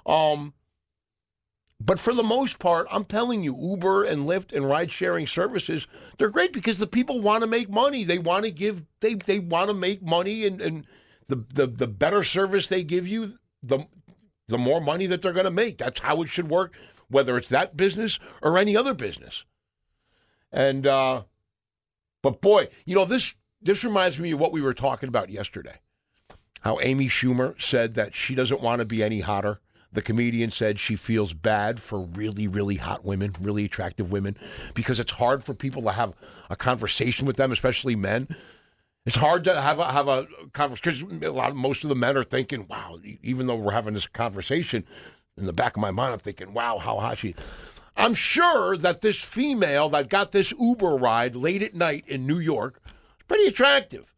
S2: But for the most part, I'm telling you, Uber and Lyft and ride-sharing services, they're great because the people want to make money. They want to give. They want to make money, and the better service they give you, the more money that they're going to make. That's how it should work, whether it's that business or any other business. And but boy, this reminds me of what we were talking about yesterday. How Amy Schumer said that she doesn't want to be any hotter. The comedian said she feels bad for really, really hot women, really attractive women, because it's hard for people to have a conversation with them, especially men. It's hard to have a conversation because most of the men are thinking, wow, even though we're having this conversation, in the back of my mind, I'm thinking, wow, how hot she is. I'm sure that this female that got this Uber ride late at night in New York is pretty attractive.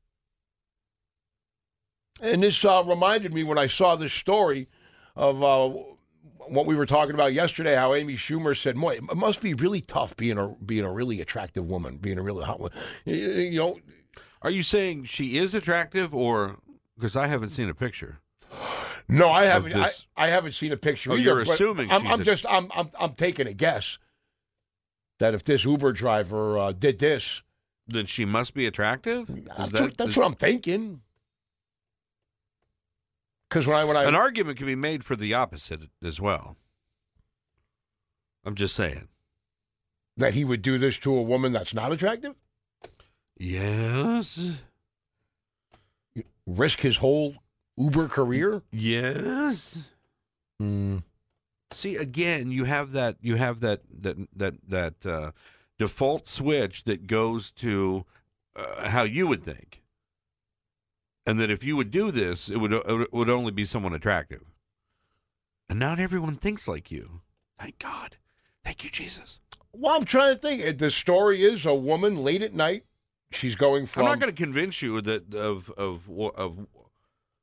S2: And this reminded me when I saw this story of what we were talking about yesterday, how Amy Schumer said, boy, it must be really tough being a really attractive woman, being a really hot woman.
S3: Are you saying she is attractive, or because I haven't seen a picture?
S2: No, I haven't. I haven't seen a picture. Either,
S3: you're assuming
S2: I'm taking a guess that if this Uber driver did this,
S3: then she must be attractive.
S2: That's what I'm thinking. Because when I
S3: an argument can be made for the opposite as well. I'm just saying
S2: that he would do this to a woman that's not attractive.
S3: Yes.
S2: Risk his whole Uber career.
S3: Yes. See, again, you have that default switch that goes to how you would think. And that if you would do this, it would only be someone attractive. And not everyone thinks like you. Thank God. Thank you, Jesus.
S2: Well, I'm trying to think. The story is a woman late at night. She's going from.
S3: I'm not going to convince you that of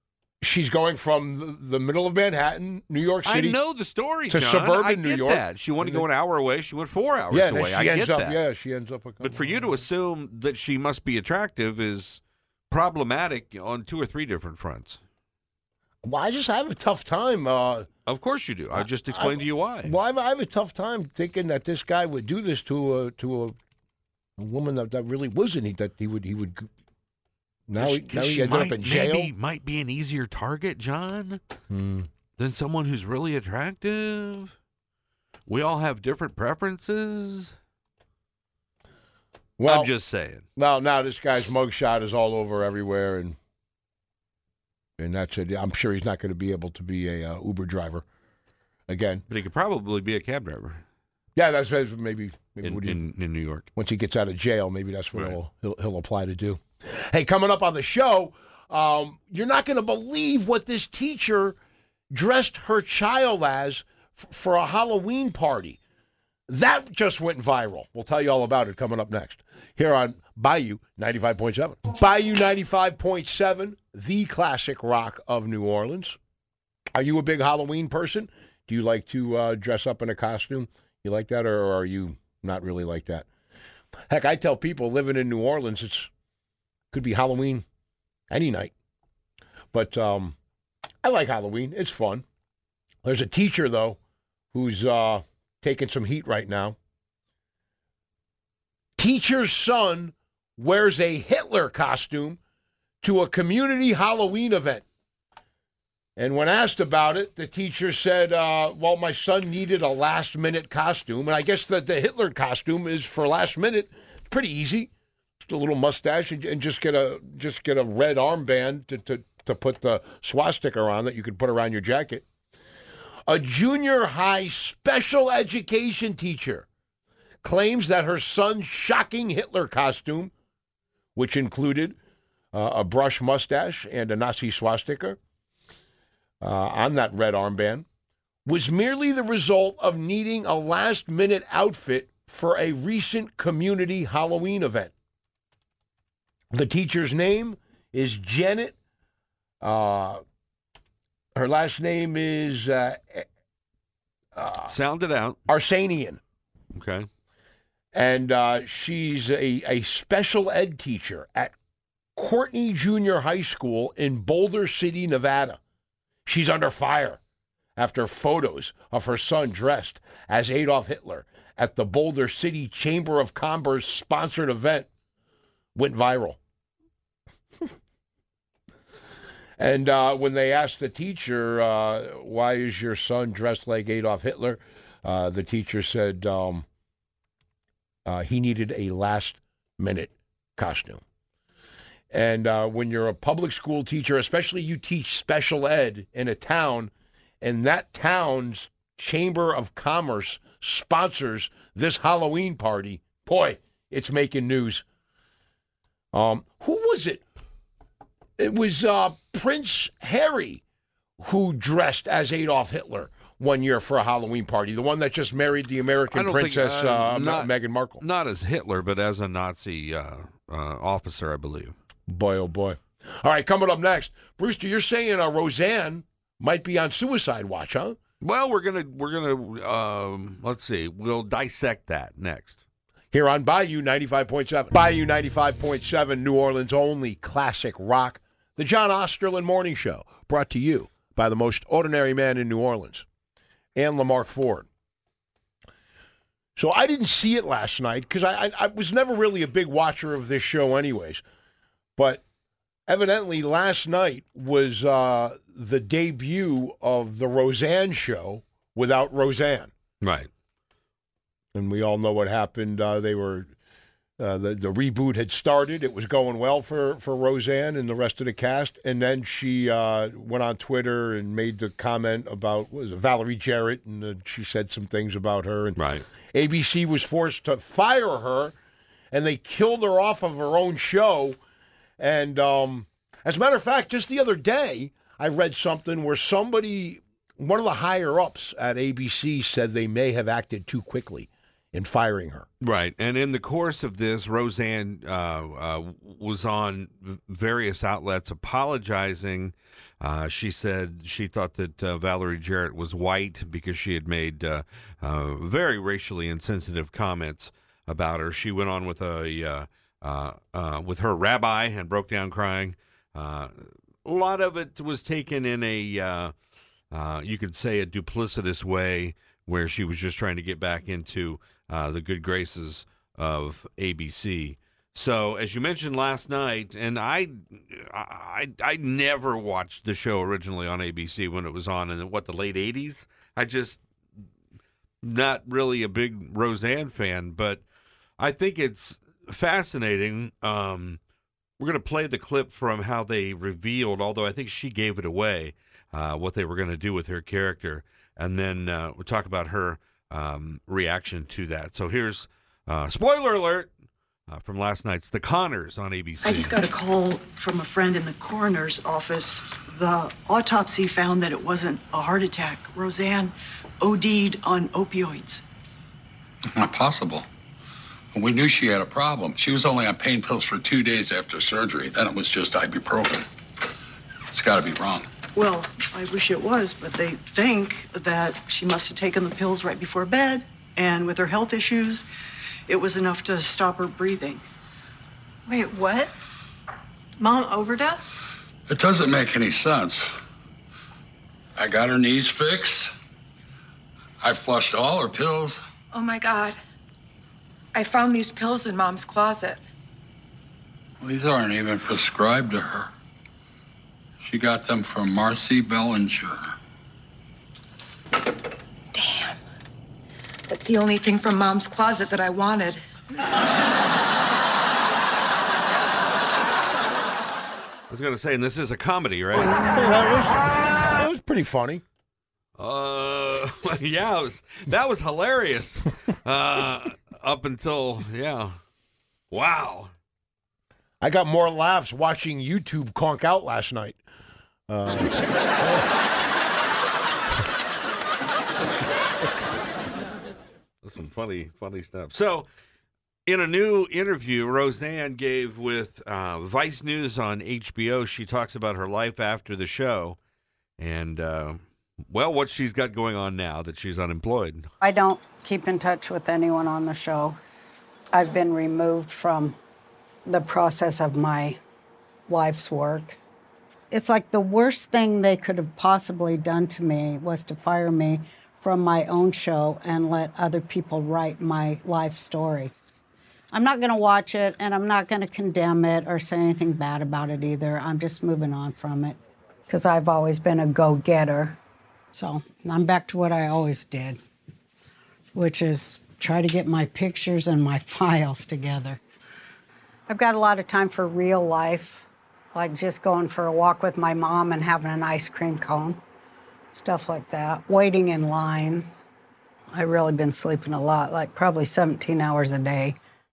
S2: She's going from the middle of Manhattan, New York City.
S3: I know the story,
S2: to
S3: John.
S2: suburban
S3: I
S2: New
S3: get
S2: York.
S3: that. She wanted to go an hour away. She went 4 hours
S2: Yeah,
S3: away.
S2: she
S3: I
S2: ends
S3: get
S2: up,
S3: that.
S2: Yeah, she ends up.
S3: But for you to assume that she must be attractive is problematic on 2 or 3 different fronts.
S2: Well, I just have a tough time.
S3: Of course you do. I just explained to you why.
S2: Well, I have a tough time thinking that this guy would do this to a woman that really wasn't. That he would. Now he ended up in jail.
S3: Maybe might be an easier target, John, than someone who's really attractive. We all have different preferences.
S2: Well,
S3: I'm just saying.
S2: Well, now this guy's mugshot is all over everywhere, and that's it. I'm sure he's not going to be able to be a Uber driver again.
S3: But he could probably be a cab driver.
S2: Yeah, that's maybe
S3: in New York.
S2: Once he gets out of jail, maybe that's what
S3: Right.
S2: he'll apply to do. Hey, coming up on the show, you're not going to believe what this teacher dressed her child as for a Halloween party. That just went viral. We'll tell you all about it coming up next here on Bayou 95.7. Bayou 95.7, the classic rock of New Orleans. Are you a big Halloween person? Do you like to dress up in a costume? You like that, or are you not really like that? Heck, I tell people living in New Orleans, could be Halloween any night. But I like Halloween. It's fun. There's a teacher, though, who's taking some heat right now. Teacher's son wears a Hitler costume to a community Halloween event. And when asked about it, the teacher said, well, my son needed a last-minute costume. And I guess that the Hitler costume is for last minute. It's pretty easy. Just a little mustache and just get a red armband to put the swastika on that you could put around your jacket. A junior high special education teacher claims that her son's shocking Hitler costume, which included a brush mustache and a Nazi swastika on that red armband, was merely the result of needing a last-minute outfit for a recent community Halloween event. The teacher's name is Janet. Her last name is
S3: Sound it out.
S2: Arsanian.
S3: Okay.
S2: And she's a special ed teacher at Courtney Junior High School in Boulder City, Nevada. She's under fire after photos of her son dressed as Adolf Hitler at the Boulder City Chamber of Commerce sponsored event went viral. And when they asked the teacher, why is your son dressed like Adolf Hitler, the teacher said he needed a last-minute costume. And when you're a public school teacher, especially you teach special ed in a town, and that town's Chamber of Commerce sponsors this Halloween party, boy, it's making news. Who was it? It was Prince Harry who dressed as Adolf Hitler one year for a Halloween party, the one that just married the American princess, Meghan Markle.
S3: Not as Hitler, but as a Nazi officer, I believe.
S2: Boy, oh boy. All right, coming up next, Brewster, you're saying Roseanne might be on suicide watch, huh?
S3: Well, we're gonna let's see. We'll dissect that next.
S2: Here on Bayou 95.7. Bayou 95.7, New Orleans' only classic rock. The John Osterlin Morning Show, brought to you by the most ordinary man in New Orleans, and Lamarck Ford. So I didn't see it last night because I was never really a big watcher of this show anyways. But evidently last night was the debut of the Roseanne show without Roseanne.
S3: Right.
S2: And we all know what happened. They were the reboot had started. It was going well for Roseanne and the rest of the cast. And then she went on Twitter and made the comment about Valerie Jarrett, and she said some things about her. And
S3: right.
S2: ABC was forced to fire her, and they killed her off of her own show. And as a matter of fact, just the other day, I read something where one of the higher-ups at ABC said they may have acted too quickly in firing her.
S3: Right. And in the course of this, Roseanne was on various outlets apologizing. She said she thought that Valerie Jarrett was white because she had made very racially insensitive comments about her. She went on with with her rabbi and broke down crying. A lot of it was taken in a, you could say, a duplicitous way, where she was just trying to get back into the good graces of ABC. So, as you mentioned last night, and I never watched the show originally on ABC when it was on in the late 80s. I just not really a big Roseanne fan, but I think it's fascinating. We're going to play the clip from how they revealed, although I think she gave it away, what they were going to do with her character. And then we'll talk about her reaction to that. So here's spoiler alert from last night's The Conners on ABC.
S5: I just got a call from a friend in the coroner's office. The autopsy found that it wasn't a heart attack. Roseanne OD'd on opioids.
S6: Not possible. We knew she had a problem. She was only on pain pills for 2 days after surgery. Then it was just ibuprofen. It's got to be wrong.
S5: Well, I wish it was, but they think that she must have taken the pills right before bed, and with her health issues, it was enough to stop her breathing.
S7: Wait, what? Mom overdosed?
S6: It doesn't make any sense. I got her knees fixed. I flushed all her pills.
S7: Oh my God. I found these pills in Mom's closet.
S6: These aren't even prescribed to her. She got them from Marcy Bellinger.
S7: Damn. That's the only thing from Mom's closet that I wanted.
S3: I was going to say, and this is a comedy, right?
S2: That was pretty funny.
S3: Yeah, that was hilarious. Up until, wow.
S2: I got more laughs watching YouTube conk out last night.
S3: Some funny stuff. So, in a new interview Roseanne gave with Vice News on HBO, she talks about her life after the show and, what she's got going on now that she's unemployed.
S8: I don't keep in touch with anyone on the show. I've been removed from the process of my life's work. It's like the worst thing they could have possibly done to me was to fire me from my own show and let other people write my life story. I'm not going to watch it, and I'm not going to condemn it or say anything bad about it either. I'm just moving on from it because I've always been a go-getter. So I'm back to what I always did, which is try to get my pictures and my files together. I've got a lot of time for real life, like just going for a walk with my mom and having an ice cream cone, stuff like that, waiting in lines. I've really been sleeping a lot, like probably 17 hours a day.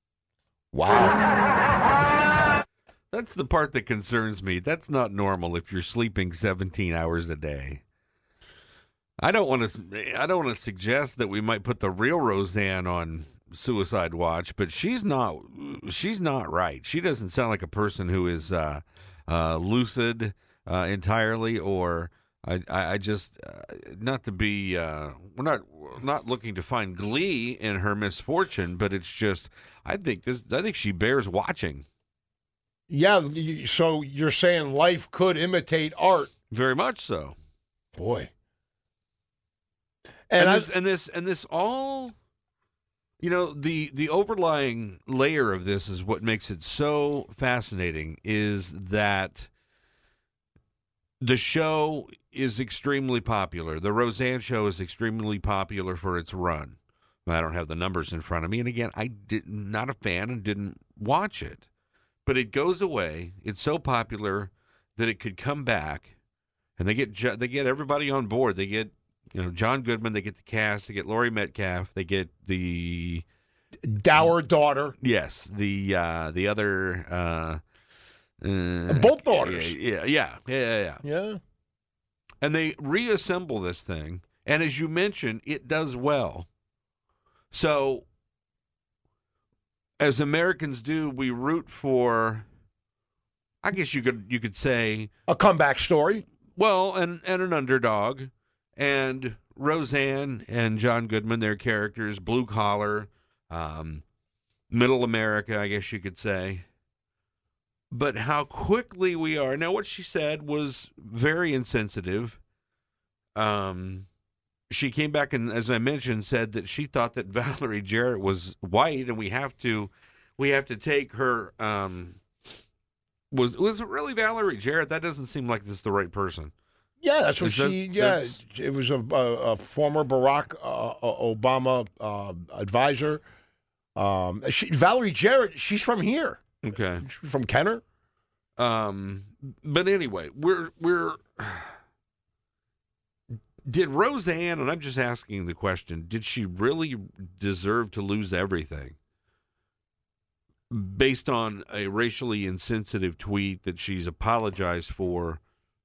S2: Wow.
S3: That's the part that concerns me. That's not normal if you're sleeping 17 hours a day. I don't want to suggest that we might put the real Roseanne on suicide watch, but she's not right. She doesn't sound like a person who is lucid entirely, or I just not to be we're not looking to find glee in her misfortune, but it's just I think she bears watching.
S2: Yeah, so you're saying life could imitate art.
S3: Very much so.
S2: Boy.
S3: And this all, the overlying layer of this is what makes it so fascinating is that the show is extremely popular. The Roseanne show is extremely popular for its run. I don't have the numbers in front of me. And again, not a fan and didn't watch it. But it goes away. It's so popular that it could come back. And they get everybody on board. They get John Goodman, they get the cast, they get Laurie Metcalf, they get the
S2: dour daughter.
S3: Yes, the other
S2: both daughters.
S3: Yeah. And they reassemble this thing, and as you mentioned, it does well. So as Americans do, we root for, I guess you could say,
S2: a comeback story.
S3: well, and an underdog. And Roseanne and John Goodman, their characters, blue collar, middle America, I guess you could say. But how quickly we are. Now, what she said was very insensitive. She came back and, as I mentioned, said that she thought that Valerie Jarrett was white, and we have to take her. Was it really Valerie Jarrett? That doesn't seem like this is the right person.
S2: Yeah, that's what
S3: That's-
S2: it was a former Barack Obama advisor. Valerie Jarrett, she's from here.
S3: Okay.
S2: She's from Kenner.
S3: But anyway, we're did Roseanne, and I'm just asking the question, did she really deserve to lose everything based on a racially insensitive tweet that she's apologized for?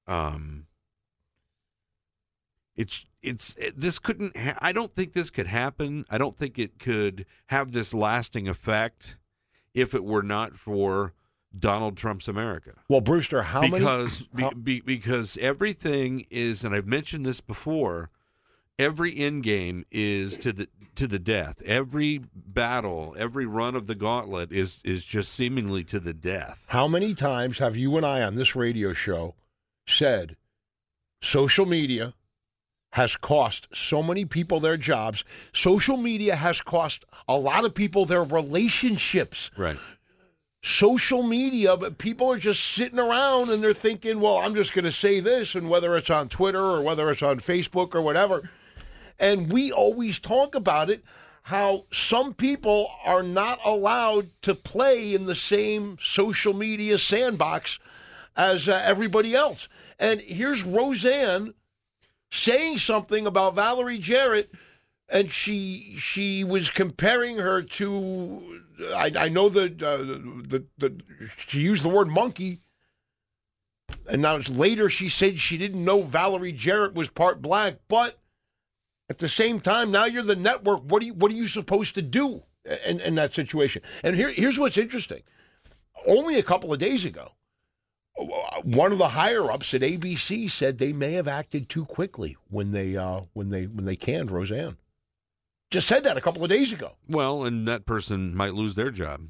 S3: This couldn't. I don't think this could happen. I don't think it could have this lasting effect if it were not for Donald Trump's America.
S2: Well, Brewster,
S3: Because everything is, and I've mentioned this before, every end game is to the death. Every battle, every run of the gauntlet is just seemingly to the death.
S2: How many times have you and I on this radio show said social media has cost so many people their jobs? Social media has cost a lot of people their relationships.
S3: Right.
S2: Social media, but people are just sitting around and they're thinking, well, I'm just going to say this, and whether it's on Twitter or whether it's on Facebook or whatever. And we always talk about it, how some people are not allowed to play in the same social media sandbox as everybody else. And here's Roseanne saying something about Valerie Jarrett, and she was comparing her to, I know that she used the word monkey, and now later she said she didn't know Valerie Jarrett was part black, but at the same time, now you're the network. What are you supposed to do in that situation? And here's what's interesting. Only a couple of days ago, one of the higher ups at ABC said they may have acted too quickly when they canned Roseanne. Just said that a couple of days ago.
S3: Well, and that person might lose their job.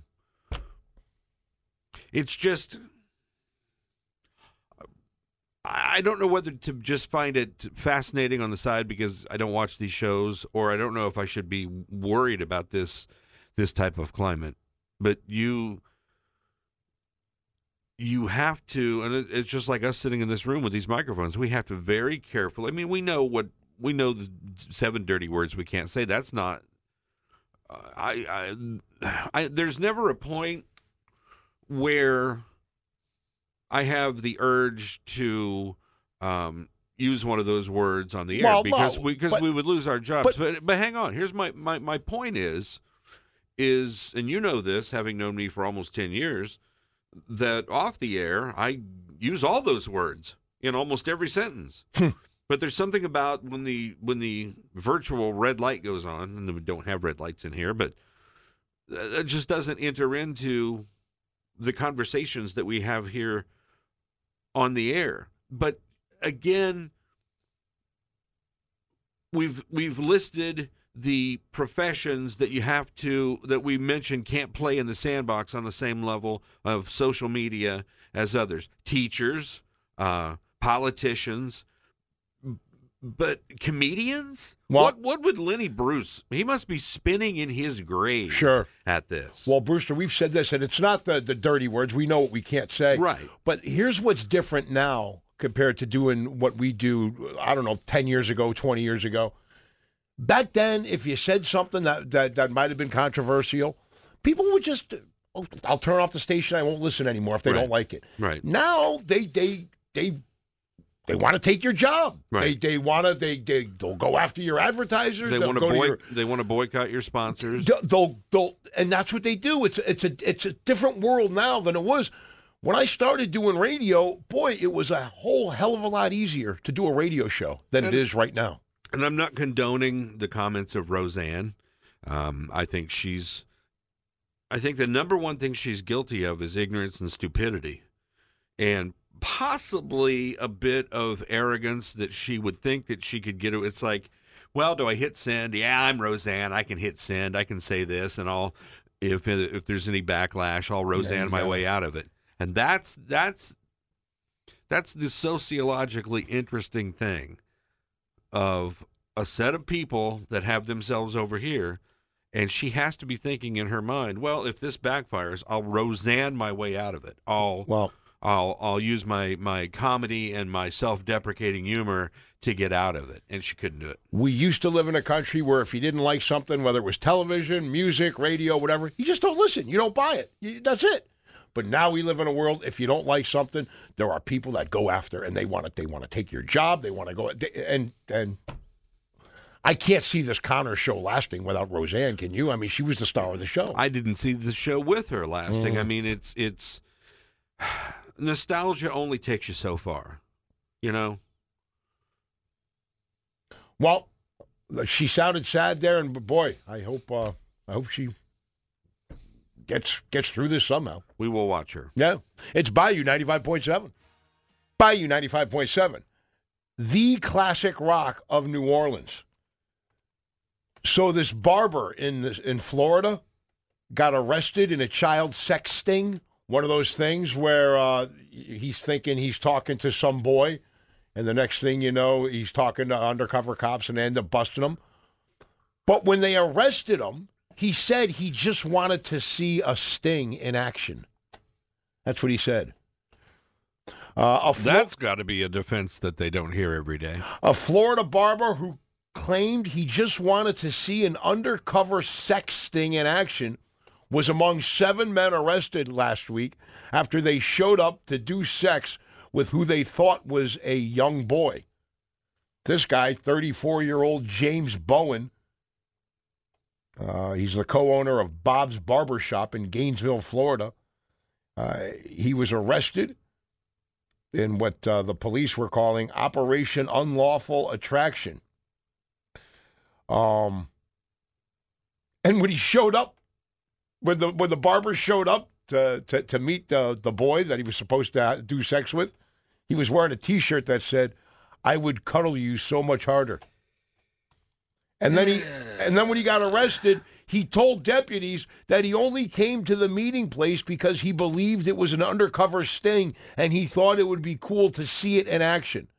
S3: It's just, I don't know whether to just find it fascinating on the side because I don't watch these shows, or I don't know if I should be worried about this type of climate. But you have to, and it's just like us sitting in this room with these microphones. We have to very carefully. I mean, we know the 7 dirty words we can't say. That's not. There's never a point where I have the urge to use one of those words on the air because we would lose our jobs. But hang on. Here's my point is, and you know this, having known me for almost 10 years, that off the air I use all those words in almost every sentence. But there's something about when the virtual red light goes on, and we don't have red lights in here, but it just doesn't enter into the conversations that we have here on the air. But again, we've listed the professions that we mentioned can't play in the sandbox on the same level of social media as others. Teachers, politicians. But comedians?
S2: Well,
S3: what would Lenny Bruce? He must be spinning in his grave at this.
S2: Well, Brewster, we've said this, and it's not the dirty words. We know what we can't say.
S3: Right.
S2: But here's what's different now compared to doing what we do, I don't know, 10 years ago, 20 years ago. Back then, if you said something that might have been controversial, people would just, I'll turn off the station. I won't listen anymore if they don't like it.
S3: Right.
S2: Now, they want to take your job.
S3: Right.
S2: They'll go after your advertisers.
S3: They want to boycott your sponsors.
S2: And that's what they do. It's a different world now than it was when I started doing radio. Boy, it was a whole hell of a lot easier to do a radio show than it is right now.
S3: And I'm not condoning the comments of Roseanne. I think she's I think the number one thing she's guilty of is ignorance and stupidity, and possibly a bit of arrogance that she would think that she could get it. It's like, well, do I hit send? Yeah, I'm Roseanne. I can hit send. I can say this, and I'll if there's any backlash, I'll Roseanne my way out of it. And that's the sociologically interesting thing of a set of people that have themselves over here, and she has to be thinking in her mind, well, if this backfires, I'll Roseanne my way out of it. I'll use my comedy and my self-deprecating humor to get out of it, and she couldn't do it.
S2: We used to live in a country where if you didn't like something, whether it was television, music, radio, whatever, you just don't listen. You don't buy it. That's it. But now we live in a world, if you don't like something, there are people that go after, and they want to take your job. They want to go, and I can't see this Connor show lasting without Roseanne. Can you? I mean, she was the star of the show.
S3: I didn't see the show with her lasting. I mean, it's nostalgia only takes you so far, you know?
S2: Well, she sounded sad there, and boy, I hope she gets through this somehow.
S3: We will watch her.
S2: Yeah. It's Bayou 95.7. Bayou 95.7. The classic rock of New Orleans. So this barber in Florida got arrested in a child sex sting. One of those things where he's thinking he's talking to some boy, and the next thing you know, he's talking to undercover cops and they end up busting him. But when they arrested him, he said he just wanted to see a sting in action. That's what he said.
S3: That's got to be a defense that they don't hear every day.
S2: A Florida barber who claimed he just wanted to see an undercover sex sting in action was among 7 men arrested last week after they showed up to do sex with who they thought was a young boy. This guy, 34-year-old James Bowen, he's the co-owner of Bob's Barbershop in Gainesville, Florida. He was arrested in what the police were calling Operation Unlawful Attraction. And when he showed up, when the barber showed up to meet the boy that he was supposed to do sex with, he was wearing a T-shirt that said, "I would cuddle you so much harder." And then when he got arrested, he told deputies that he only came to the meeting place because he believed it was an undercover sting and he thought it would be cool to see it in action.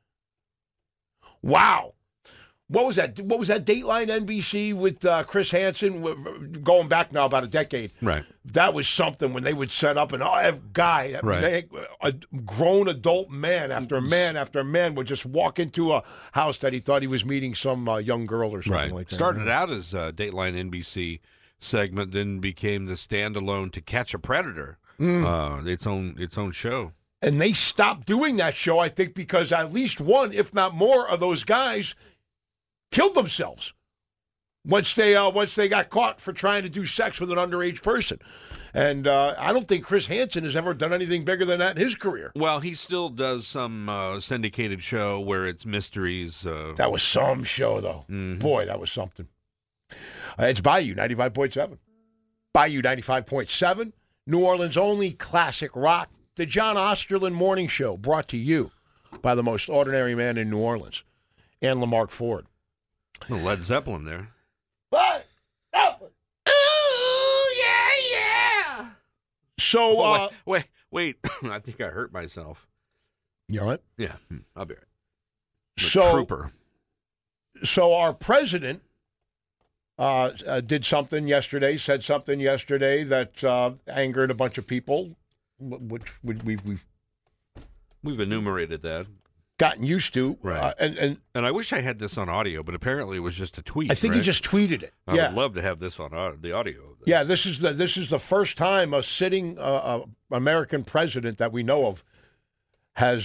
S2: Wow. What was that? What was that Dateline NBC with Chris Hansen? Going back now about a decade.
S3: Right.
S2: That was something when they would set up and a guy, a grown adult man after man after man would just walk into a house that he thought he was meeting some young girl or something like that.
S3: Started out as a Dateline NBC segment, then became the standalone To Catch a Predator, its own show.
S2: And they stopped doing that show, I think, because at least one, if not more, of those guys killed themselves once they got caught for trying to do sex with an underage person. And I don't think Chris Hansen has ever done anything bigger than that in his career.
S3: Well, he still does some syndicated show where it's mysteries.
S2: That was some show, though. Mm-hmm. Boy, that was something. It's Bayou 95.7. Bayou 95.7, New Orleans' only classic rock. The John Osterland Morning Show, brought to you by the most ordinary man in New Orleans, and Lamarck Ford.
S3: Led Zeppelin there.
S2: Led Zeppelin. Ooh, yeah. So,
S3: wait. I think I hurt myself.
S2: You all right?
S3: Yeah, I'll be all right.
S2: Trooper. So our president did something yesterday, said something yesterday that angered a bunch of people, which we've
S3: enumerated that.
S2: Gotten used to.
S3: Right. And I wish I had this on audio, but apparently it was just a tweet.
S2: I think he just tweeted it.
S3: I would love to have this on the audio of this.
S2: Yeah, this is the first time a sitting American president that we know of has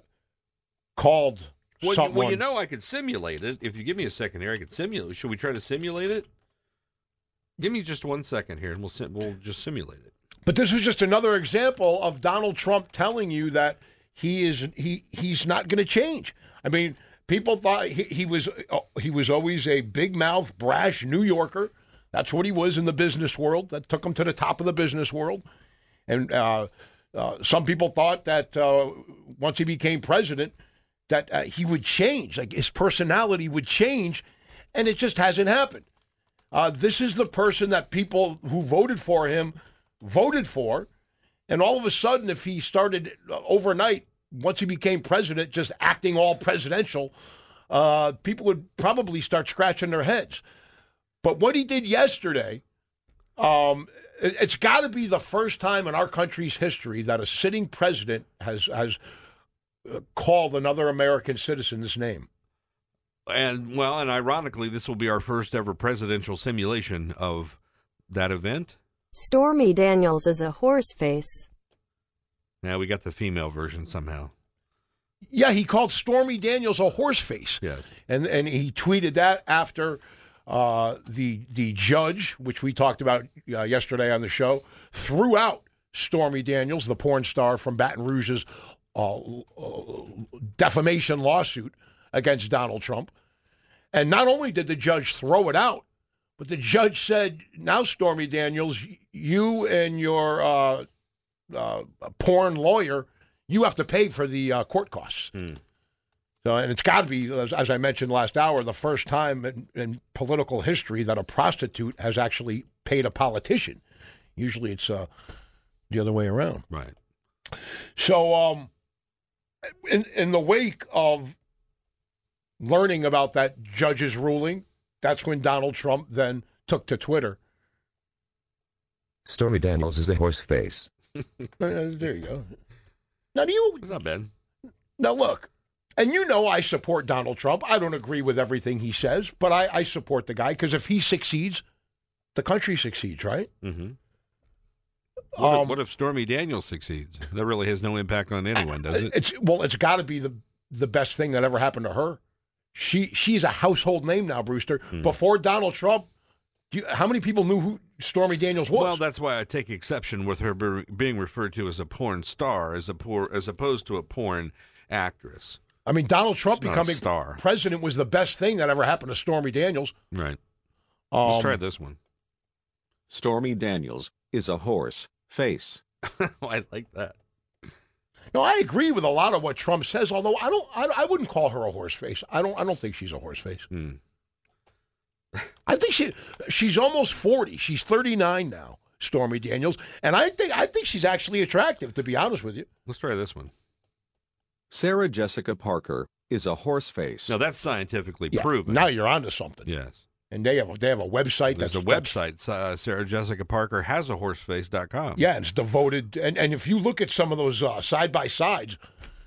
S2: called someone.
S3: Well, you know, I could simulate it. If you give me a second here, I could simulate it. Should we try to simulate it? Give me just 1 second here, and we'll just simulate it.
S2: But this was just another example of Donald Trump telling you that he's not going to change. I mean, people thought he was always a big mouth, brash New Yorker That's what he was in the business world. That took him to the top of the business world. And some people thought that once he became president, that he would change, like his personality would change, and it just hasn't happened. This is the person that people who voted for him voted for, and all of a sudden, if he started overnight, once he became president, just acting all presidential, people would probably start scratching their heads. But what he did yesterday, it's got to be the first time in our country's history that a sitting president has called another American citizen's name.
S3: And ironically, this will be our first ever presidential simulation of that event.
S9: Stormy Daniels is a horse face.
S3: Now we got the female version somehow.
S2: Yeah, he called Stormy Daniels a horse face.
S3: Yes.
S2: And he tweeted that after the judge, which we talked about yesterday on the show, threw out Stormy Daniels, the porn star from Baton Rouge's defamation lawsuit against Donald Trump. And not only did the judge throw it out, but the judge said, now, Stormy Daniels, you and your porn lawyer, you have to pay for the court costs. So, and it's got to be, as I mentioned last hour, the first time in political history that a prostitute has actually paid a politician. Usually it's the other way around.
S3: Right.
S2: So in the wake of learning about that judge's ruling, that's when Donald Trump then took to Twitter.
S10: Stormy Daniels is a horse face.
S2: There you go. Now,
S3: It's not bad.
S2: Now, look, and you know I support Donald Trump. I don't agree with everything he says, but I support the guy because if he succeeds, the country succeeds, right?
S3: Mm-hmm. What if Stormy Daniels succeeds? That really has no impact on anyone, does it?
S2: It's got to be the best thing that ever happened to her. She's a household name now, Brewster. Before Donald Trump, how many people knew who Stormy Daniels was?
S3: Well, that's why I take exception with her being referred to as a porn star as opposed to a porn actress.
S2: I mean, Donald Trump becoming president was the best thing that ever happened to Stormy Daniels.
S3: Right. Let's try this one.
S11: Stormy Daniels is a horse face.
S3: I like that.
S2: No, I agree with a lot of what Trump says, although I wouldn't call her a horse face. I don't think she's a horse face. I think she's almost 40. She's 39 now, Stormy Daniels, and I think she's actually attractive, to be honest with you.
S3: Let's try this one.
S11: Sarah Jessica Parker is a horse face.
S3: Now that's scientifically proven.
S2: Now you're onto something.
S3: Yes.
S2: And they have a website.
S3: There's a website. Sarah Jessica Parker has a horseface.com.
S2: Yeah, it's devoted. And if you look at some of those side by sides,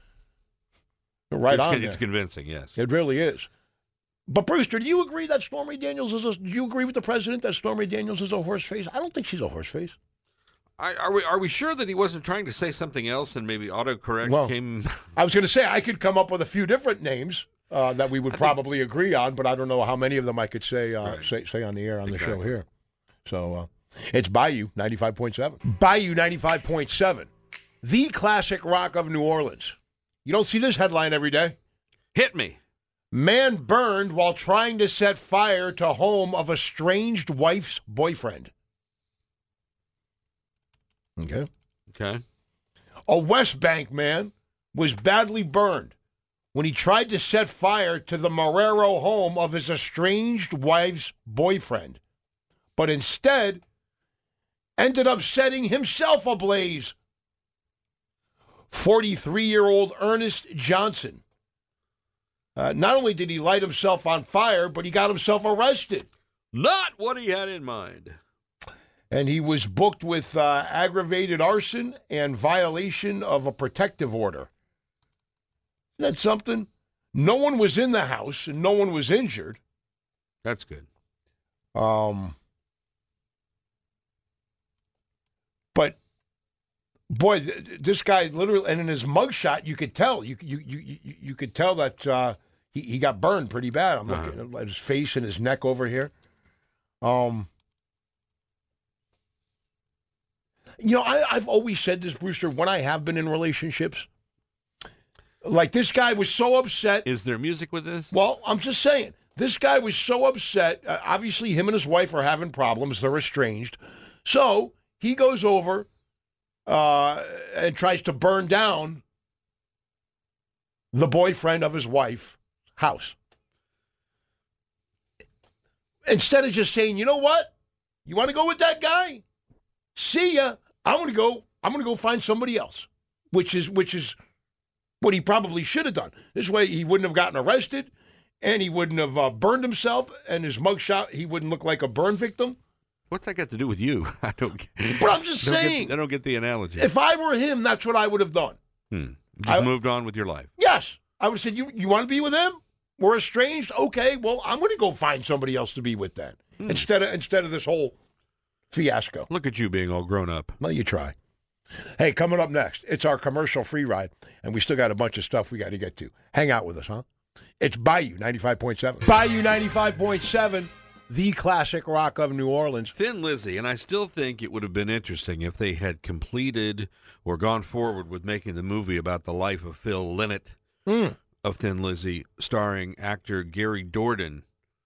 S3: it's convincing. Yes,
S2: it really is. But Brewster, do you agree that Stormy Daniels do you agree with the president that Stormy Daniels is a horse face? I don't think she's a horse face.
S3: Are we sure that he wasn't trying to say something else and maybe autocorrect came?
S2: I was going to say I could come up with a few different names that we would probably agree on, but I don't know how many of them I could say say on the air on the show here. So it's Bayou 95.7. Bayou 95.7, the classic rock of New Orleans. You don't see this headline every day.
S3: Hit me.
S2: Man burned while trying to set fire to home of estranged wife's boyfriend. Okay. A West Bank man was badly burned when he tried to set fire to the Marrero home of his estranged wife's boyfriend, but instead ended up setting himself ablaze. 43-year-old Ernest Johnson. Not only did he light himself on fire, but he got himself arrested.
S3: Not what he had in mind.
S2: And he was booked with aggravated arson and violation of a protective order. Isn't that something? No one was in the house and no one was injured.
S3: That's good.
S2: But boy, this guy literally, and in his mugshot, you could tell. You could tell that he got burned pretty bad. I'm looking at his face and his neck over here. You know, I've always said this, Brewster, when I have been in relationships, like this guy was so upset.
S3: Is there music with this?
S2: Well, I'm just saying, This guy was so upset. Obviously, him and his wife are having problems. They're estranged. So he goes over and tries to burn down the boyfriend of his wife's house. Instead of just saying, you know what? You want to go with that guy? See ya. I'm gonna go find somebody else. Which is what he probably should have done. This way he wouldn't have gotten arrested and he wouldn't have burned himself, and his mugshot, he wouldn't look like a burn victim.
S3: What's that got to do with you? I don't get.
S2: But I'm just saying.
S3: I don't get the analogy.
S2: If I were him, that's what I would have done.
S3: Just moved on with your life.
S2: Yes. I would have said, you want to be with him? We're estranged? Okay, well, I'm going to go find somebody else to be with then. Instead of this whole fiasco.
S3: Look at you being all grown up.
S2: Well, you try. Hey, coming up next, it's our commercial free ride, and we still got a bunch of stuff we got to get to. Hang out with us, huh? It's Bayou 95.7. Bayou 95.7, the classic rock of New Orleans.
S3: Thin Lizzy, and I still think it would have been interesting if they had completed or gone forward with making the movie about the life of Phil Lynott of Thin Lizzy, starring actor Gary Dourdan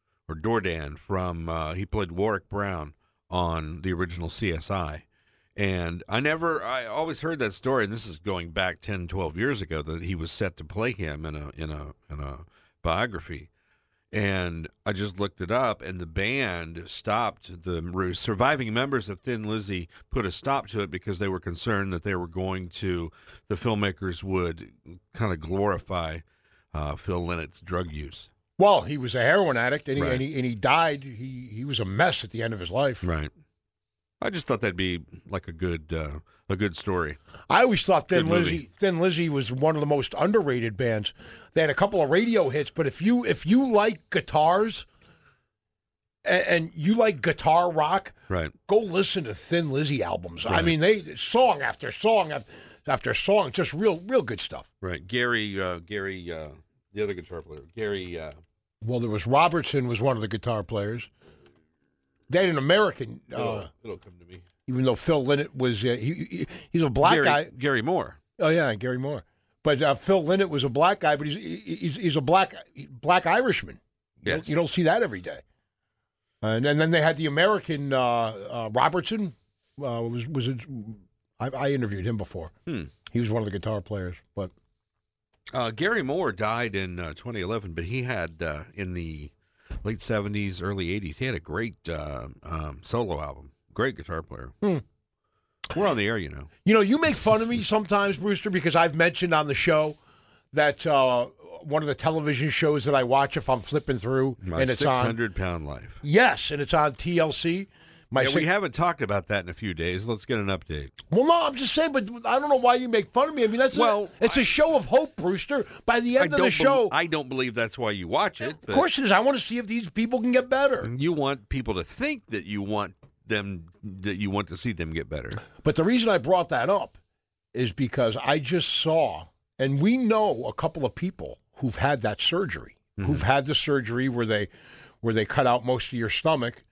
S3: from, he played Warwick Brown on the original CSI. And I always heard that story, and this is going back 10, 12 years ago, that he was set to play him in a biography. And I just looked it up, and the band stopped. The surviving members of Thin Lizzy put a stop to it because they were concerned that the filmmakers would kind of glorify Phil Lynott's drug use.
S2: Well, he was a heroin addict, and
S3: Right.
S2: he died. He was a mess at the end of his life.
S3: Right. I just thought that'd be like a good story.
S2: I always thought
S3: Good movie.
S2: Thin Lizzy was one of the most underrated bands. They had a couple of radio hits, but if you like guitars and you like guitar rock,
S3: right,
S2: go listen to Thin Lizzy albums.
S3: Right.
S2: I mean, they song after song after song, just real good stuff.
S3: Right. Gary, the other guitar player, Gary.
S2: Well, there was Robertson was one of the guitar players. They had an American.
S3: It'll come to me.
S2: Even though Phil Lynott was, he's a black guy.
S3: Gary Moore.
S2: Oh yeah, Gary Moore. But Phil Lynott was a black guy, but he's a black Irishman.
S3: Yes.
S2: You don't see that every day. And then they had the American Robertson. I interviewed him before. He was one of the guitar players. But
S3: Gary Moore died in 2011, but he had in the late 70s, early 80s, he had a great solo album. Great guitar player. We're on the air, you know.
S2: You know, you make fun of me sometimes, Brewster, because I've mentioned on the show that one of the television shows that I watch if I'm flipping through,
S3: My
S2: and it's on
S3: 600-pound life.
S2: Yes, and it's on TLC.
S3: We haven't talked about that in a few days. Let's get an update.
S2: Well, no, I'm just saying, but I don't know why you make fun of me. I mean, it's a show of hope, Brewster. By the end of the show,
S3: I don't believe that's why you watch it.
S2: Of course it is. I want to see if these people can get better.
S3: You want people to think that you want to see them get better.
S2: But the reason I brought that up is because I just saw, and we know a couple of people who've had that surgery, who've had the surgery where they cut out most of your stomach.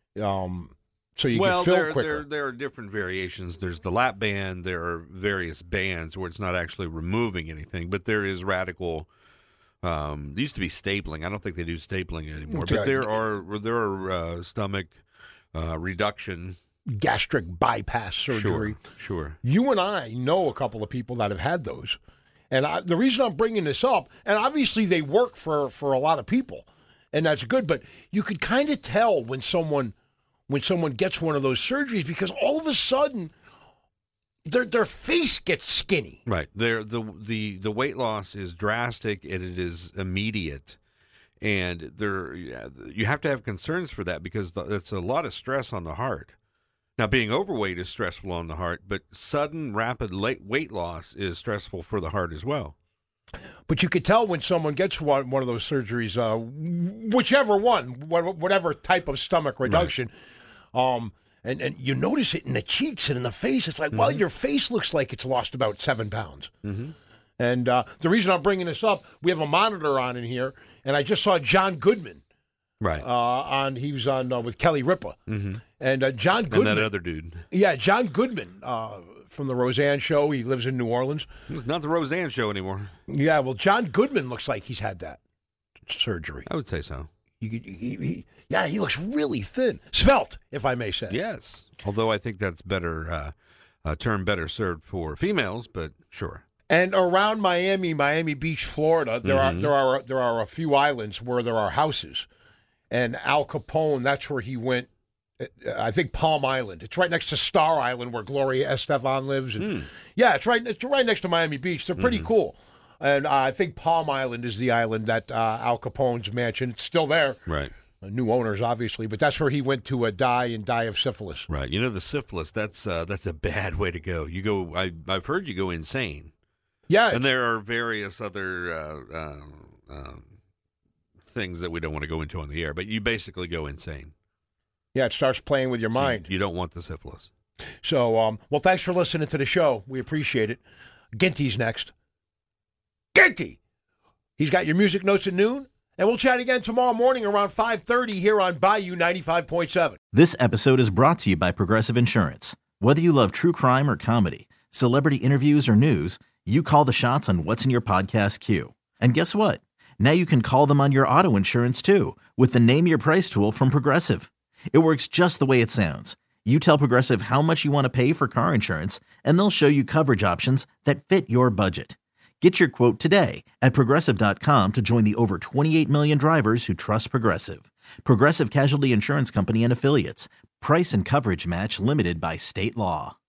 S2: So you can fill quicker.
S3: There are different variations. There's the lap band. There are various bands where it's not actually removing anything, but there is radical. There used to be stapling. I don't think they do stapling anymore. But there are stomach reduction,
S2: gastric bypass surgery.
S3: Sure.
S2: You and I know a couple of people that have had those, and the reason I'm bringing this up, and obviously they work for a lot of people, and that's good. But you could kind of tell when someone gets one of those surgeries because all of a sudden their face gets skinny.
S3: Right. The weight loss is drastic and it is immediate. And you have to have concerns for that because it's a lot of stress on the heart. Now, being overweight is stressful on the heart, but sudden, rapid weight loss is stressful for the heart as well.
S2: But you could tell when someone gets one of those surgeries, whichever one, whatever type of stomach reduction, right. And you notice it in the cheeks and in the face. It's like, well, your face looks like it's lost about 7 pounds. Mm-hmm. And the reason I'm bringing this up, we have a monitor on in here, and I just saw John Goodman.
S3: Right.
S2: He was on with Kelly Ripa. Mm-hmm. And John Goodman.
S3: And that other dude.
S2: Yeah, John Goodman from the Roseanne Show. He lives in New Orleans.
S3: It's not the Roseanne Show anymore.
S2: Yeah, well, John Goodman looks like he's had that surgery.
S3: I would say so.
S2: He looks really thin. Svelte, if I may say.
S3: Yes. Although I think that's better, a term better served for females, but sure.
S2: And around Miami Beach, Florida, there are a few islands where there are houses. And Al Capone, that's where he went. I think Palm Island. It's right next to Star Island where Gloria Estefan lives. And yeah, it's right next to Miami Beach. They're pretty cool. And I think Palm Island is the island that Al Capone's mansion. It's still there.
S3: Right.
S2: New owners, obviously, but that's where he went to die of syphilis.
S3: Right. You know, the syphilis, that's a bad way to go. You go. I've heard you go insane.
S2: Yeah.
S3: And there are various other things that we don't want to go into on the air, but you basically go insane.
S2: Yeah, it starts playing with your mind.
S3: You don't want the syphilis.
S2: So, well, thanks for listening to the show. We appreciate it. Ginty's next. Ginty! He's got your music notes at noon, and we'll chat again tomorrow morning around 5:30 here on Bayou 95.7.
S1: This episode is brought to you by Progressive Insurance. Whether you love true crime or comedy, celebrity interviews or news, you call the shots on what's in your podcast queue. And guess what? Now you can call them on your auto insurance too with the Name Your Price tool from Progressive. It works just the way it sounds. You tell Progressive how much you want to pay for car insurance, and they'll show you coverage options that fit your budget. Get your quote today at Progressive.com to join the over 28 million drivers who trust Progressive. Progressive Casualty Insurance Company and Affiliates. Price and coverage match limited by state law.